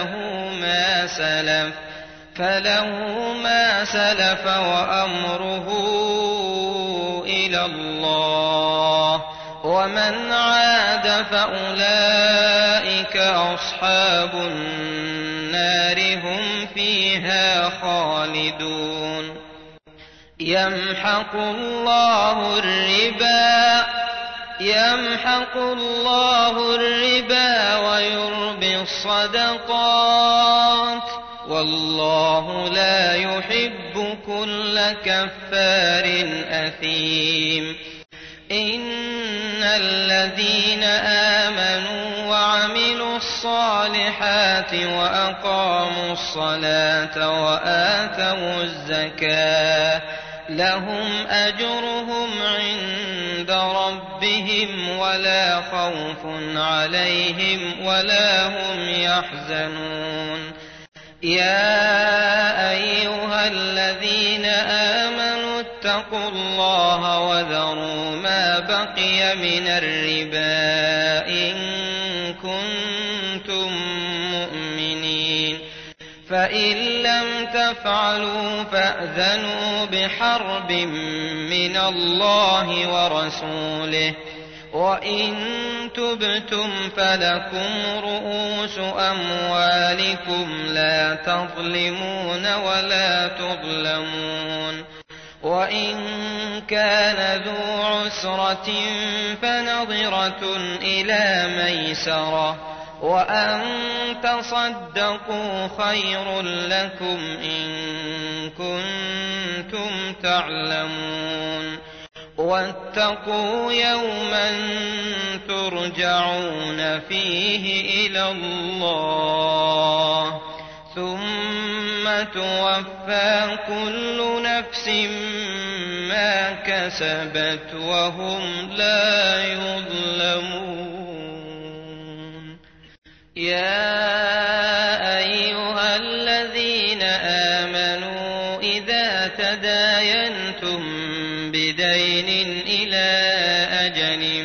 فله ما سلف وأمره إلى الله ومن عاد فأولئك أصحاب النار هم فيها خالدون. يمحق الله الربا ويربي الصدقات والله لا يحب كل كفار أثيم. إن الذين آمنوا وعملوا الصالحات وأقاموا الصلاة وآتوا الزكاة لهم أجرهم عند ربهم ولا خوف عليهم ولا هم يحزنون. يا أيها الذين آمنوا اتقوا الله وذروا ما بقي من الربا إن كنتم مؤمنين فإن لم تفعلوا فأذنوا بحرب من الله ورسوله وإن تبتم فلكم رؤوس أموالكم لا تظلمون ولا تظلمون. وإن كان ذو عسرة فنظرة إلى ميسرة وأن تصدقوا خير لكم إن كنتم تعلمون. واتقوا يوما ترجعون فيه إلى الله ثم توفى كل نفس بما كسبت وهم لا يظلمون. يا أيها الذين آمنوا إذا تداينتم بدين إلى أجل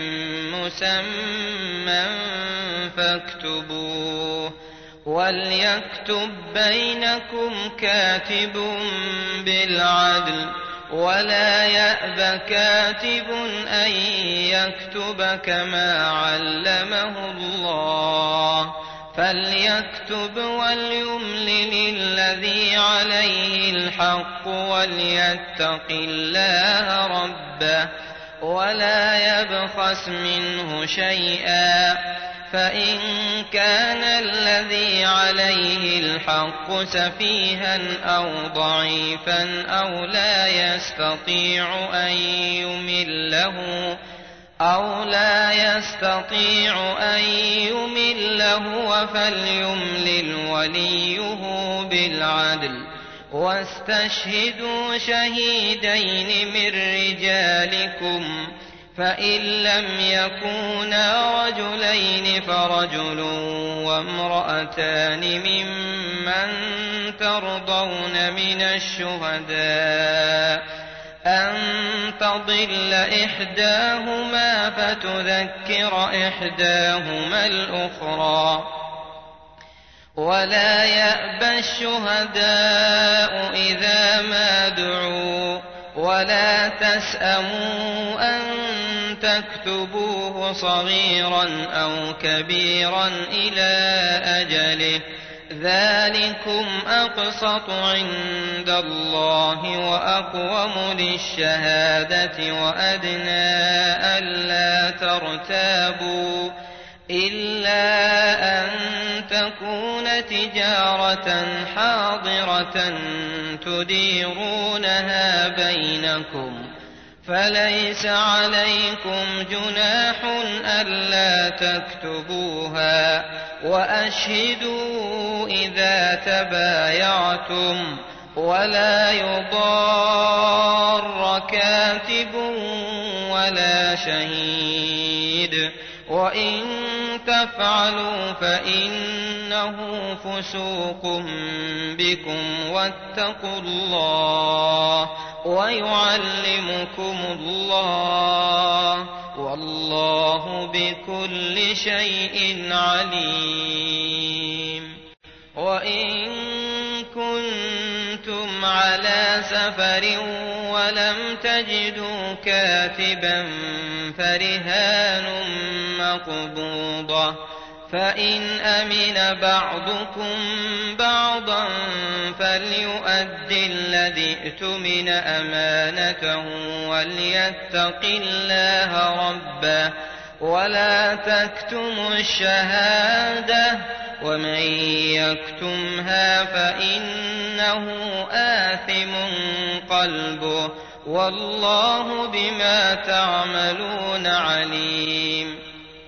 مسمى فاكتبوه، وليكتب بينكم كاتب بالعدل، ولا يأب كاتب أن يكتب كما علمه الله، فليكتب وليملل الذي عليه الحق وليتق الله ربه ولا يبخس منه شيئا، فإن كان الذي عليه الحق سفيها أو ضعيفا أو لا يستطيع أن يمل هو فليملل وليه بالعدل، واستشهدوا شهيدين من رجالكم، فإن لم يكونا رجلين فرجل وامرأتان ممن ترضون من الشهداء أن تضل إحداهما فتذكر إحداهما الأخرى، ولا يأبى الشهداء إذا ما دعوا، ولا تسأموا أن تكتبوه صغيرا أو كبيرا إلى أجله، ذلكم أقسط عند الله وأقوم للشهادة وأدنى ألا ترتابوا، إلا أن تكون تجارة حاضرة تديرونها بينكم، فليس عليكم جناح ألا تكتبوها، وأشهدوا إذا تبايعتم، ولا يضار كاتب ولا شهيد، وإن تفعلوا فإنه فسوق بكم، واتقوا الله ويعلمكم الله، والله بكل شيء عليم. وإن كنتم على سفر ولم تجدوا كاتبا فرهان مقبوضة، فإن أمن بعضكم بعضا فليؤد الذي اؤتمن أمانته وليتق الله ربه، ولا تكتموا الشهادة، ومن يكتمها فإنه آثم قلبه، والله بما تعملون عليم.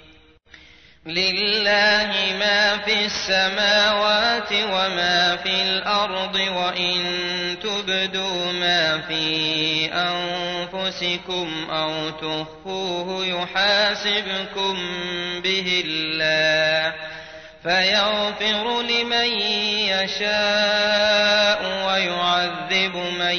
لله ما في السماوات وما في الأرض، وإن تبدوا ما في أنفسكم أو تخفوه يحاسبكم به الله، فيغفر لمن يشاء ويعذب من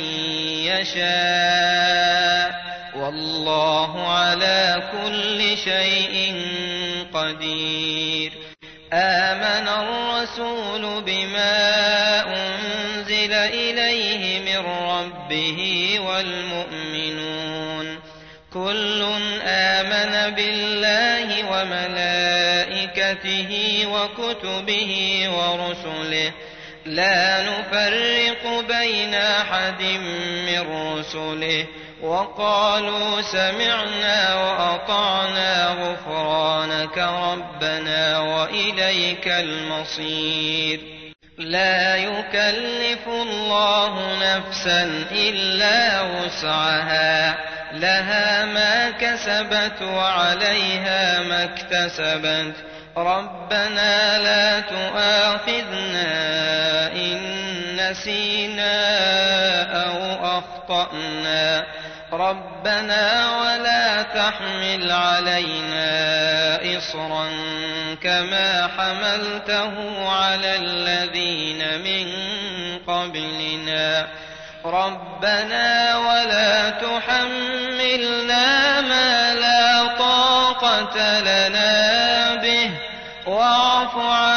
يشاء، والله على كل شيء قدير. آمن الرسول بما أنزل إليه من ربه والمؤمنون كل آمن بالله وملائكته وكتبه ورسله، لا نفرق بين أحد من رسله، وقالوا سمعنا وأطعنا غفرانك ربنا وإليك المصير. لا يكلف الله نفسا إلا وسعها، لها ما كسبت وعليها ما اكتسبت، ربنا لا تؤاخذنا إن نسينا أو أخطأنا، ربنا ولا تحمل علينا إصرا كما حملته على الذين من قبلنا ربنا ولا تحملنا ما لا طاقة لنا به واعف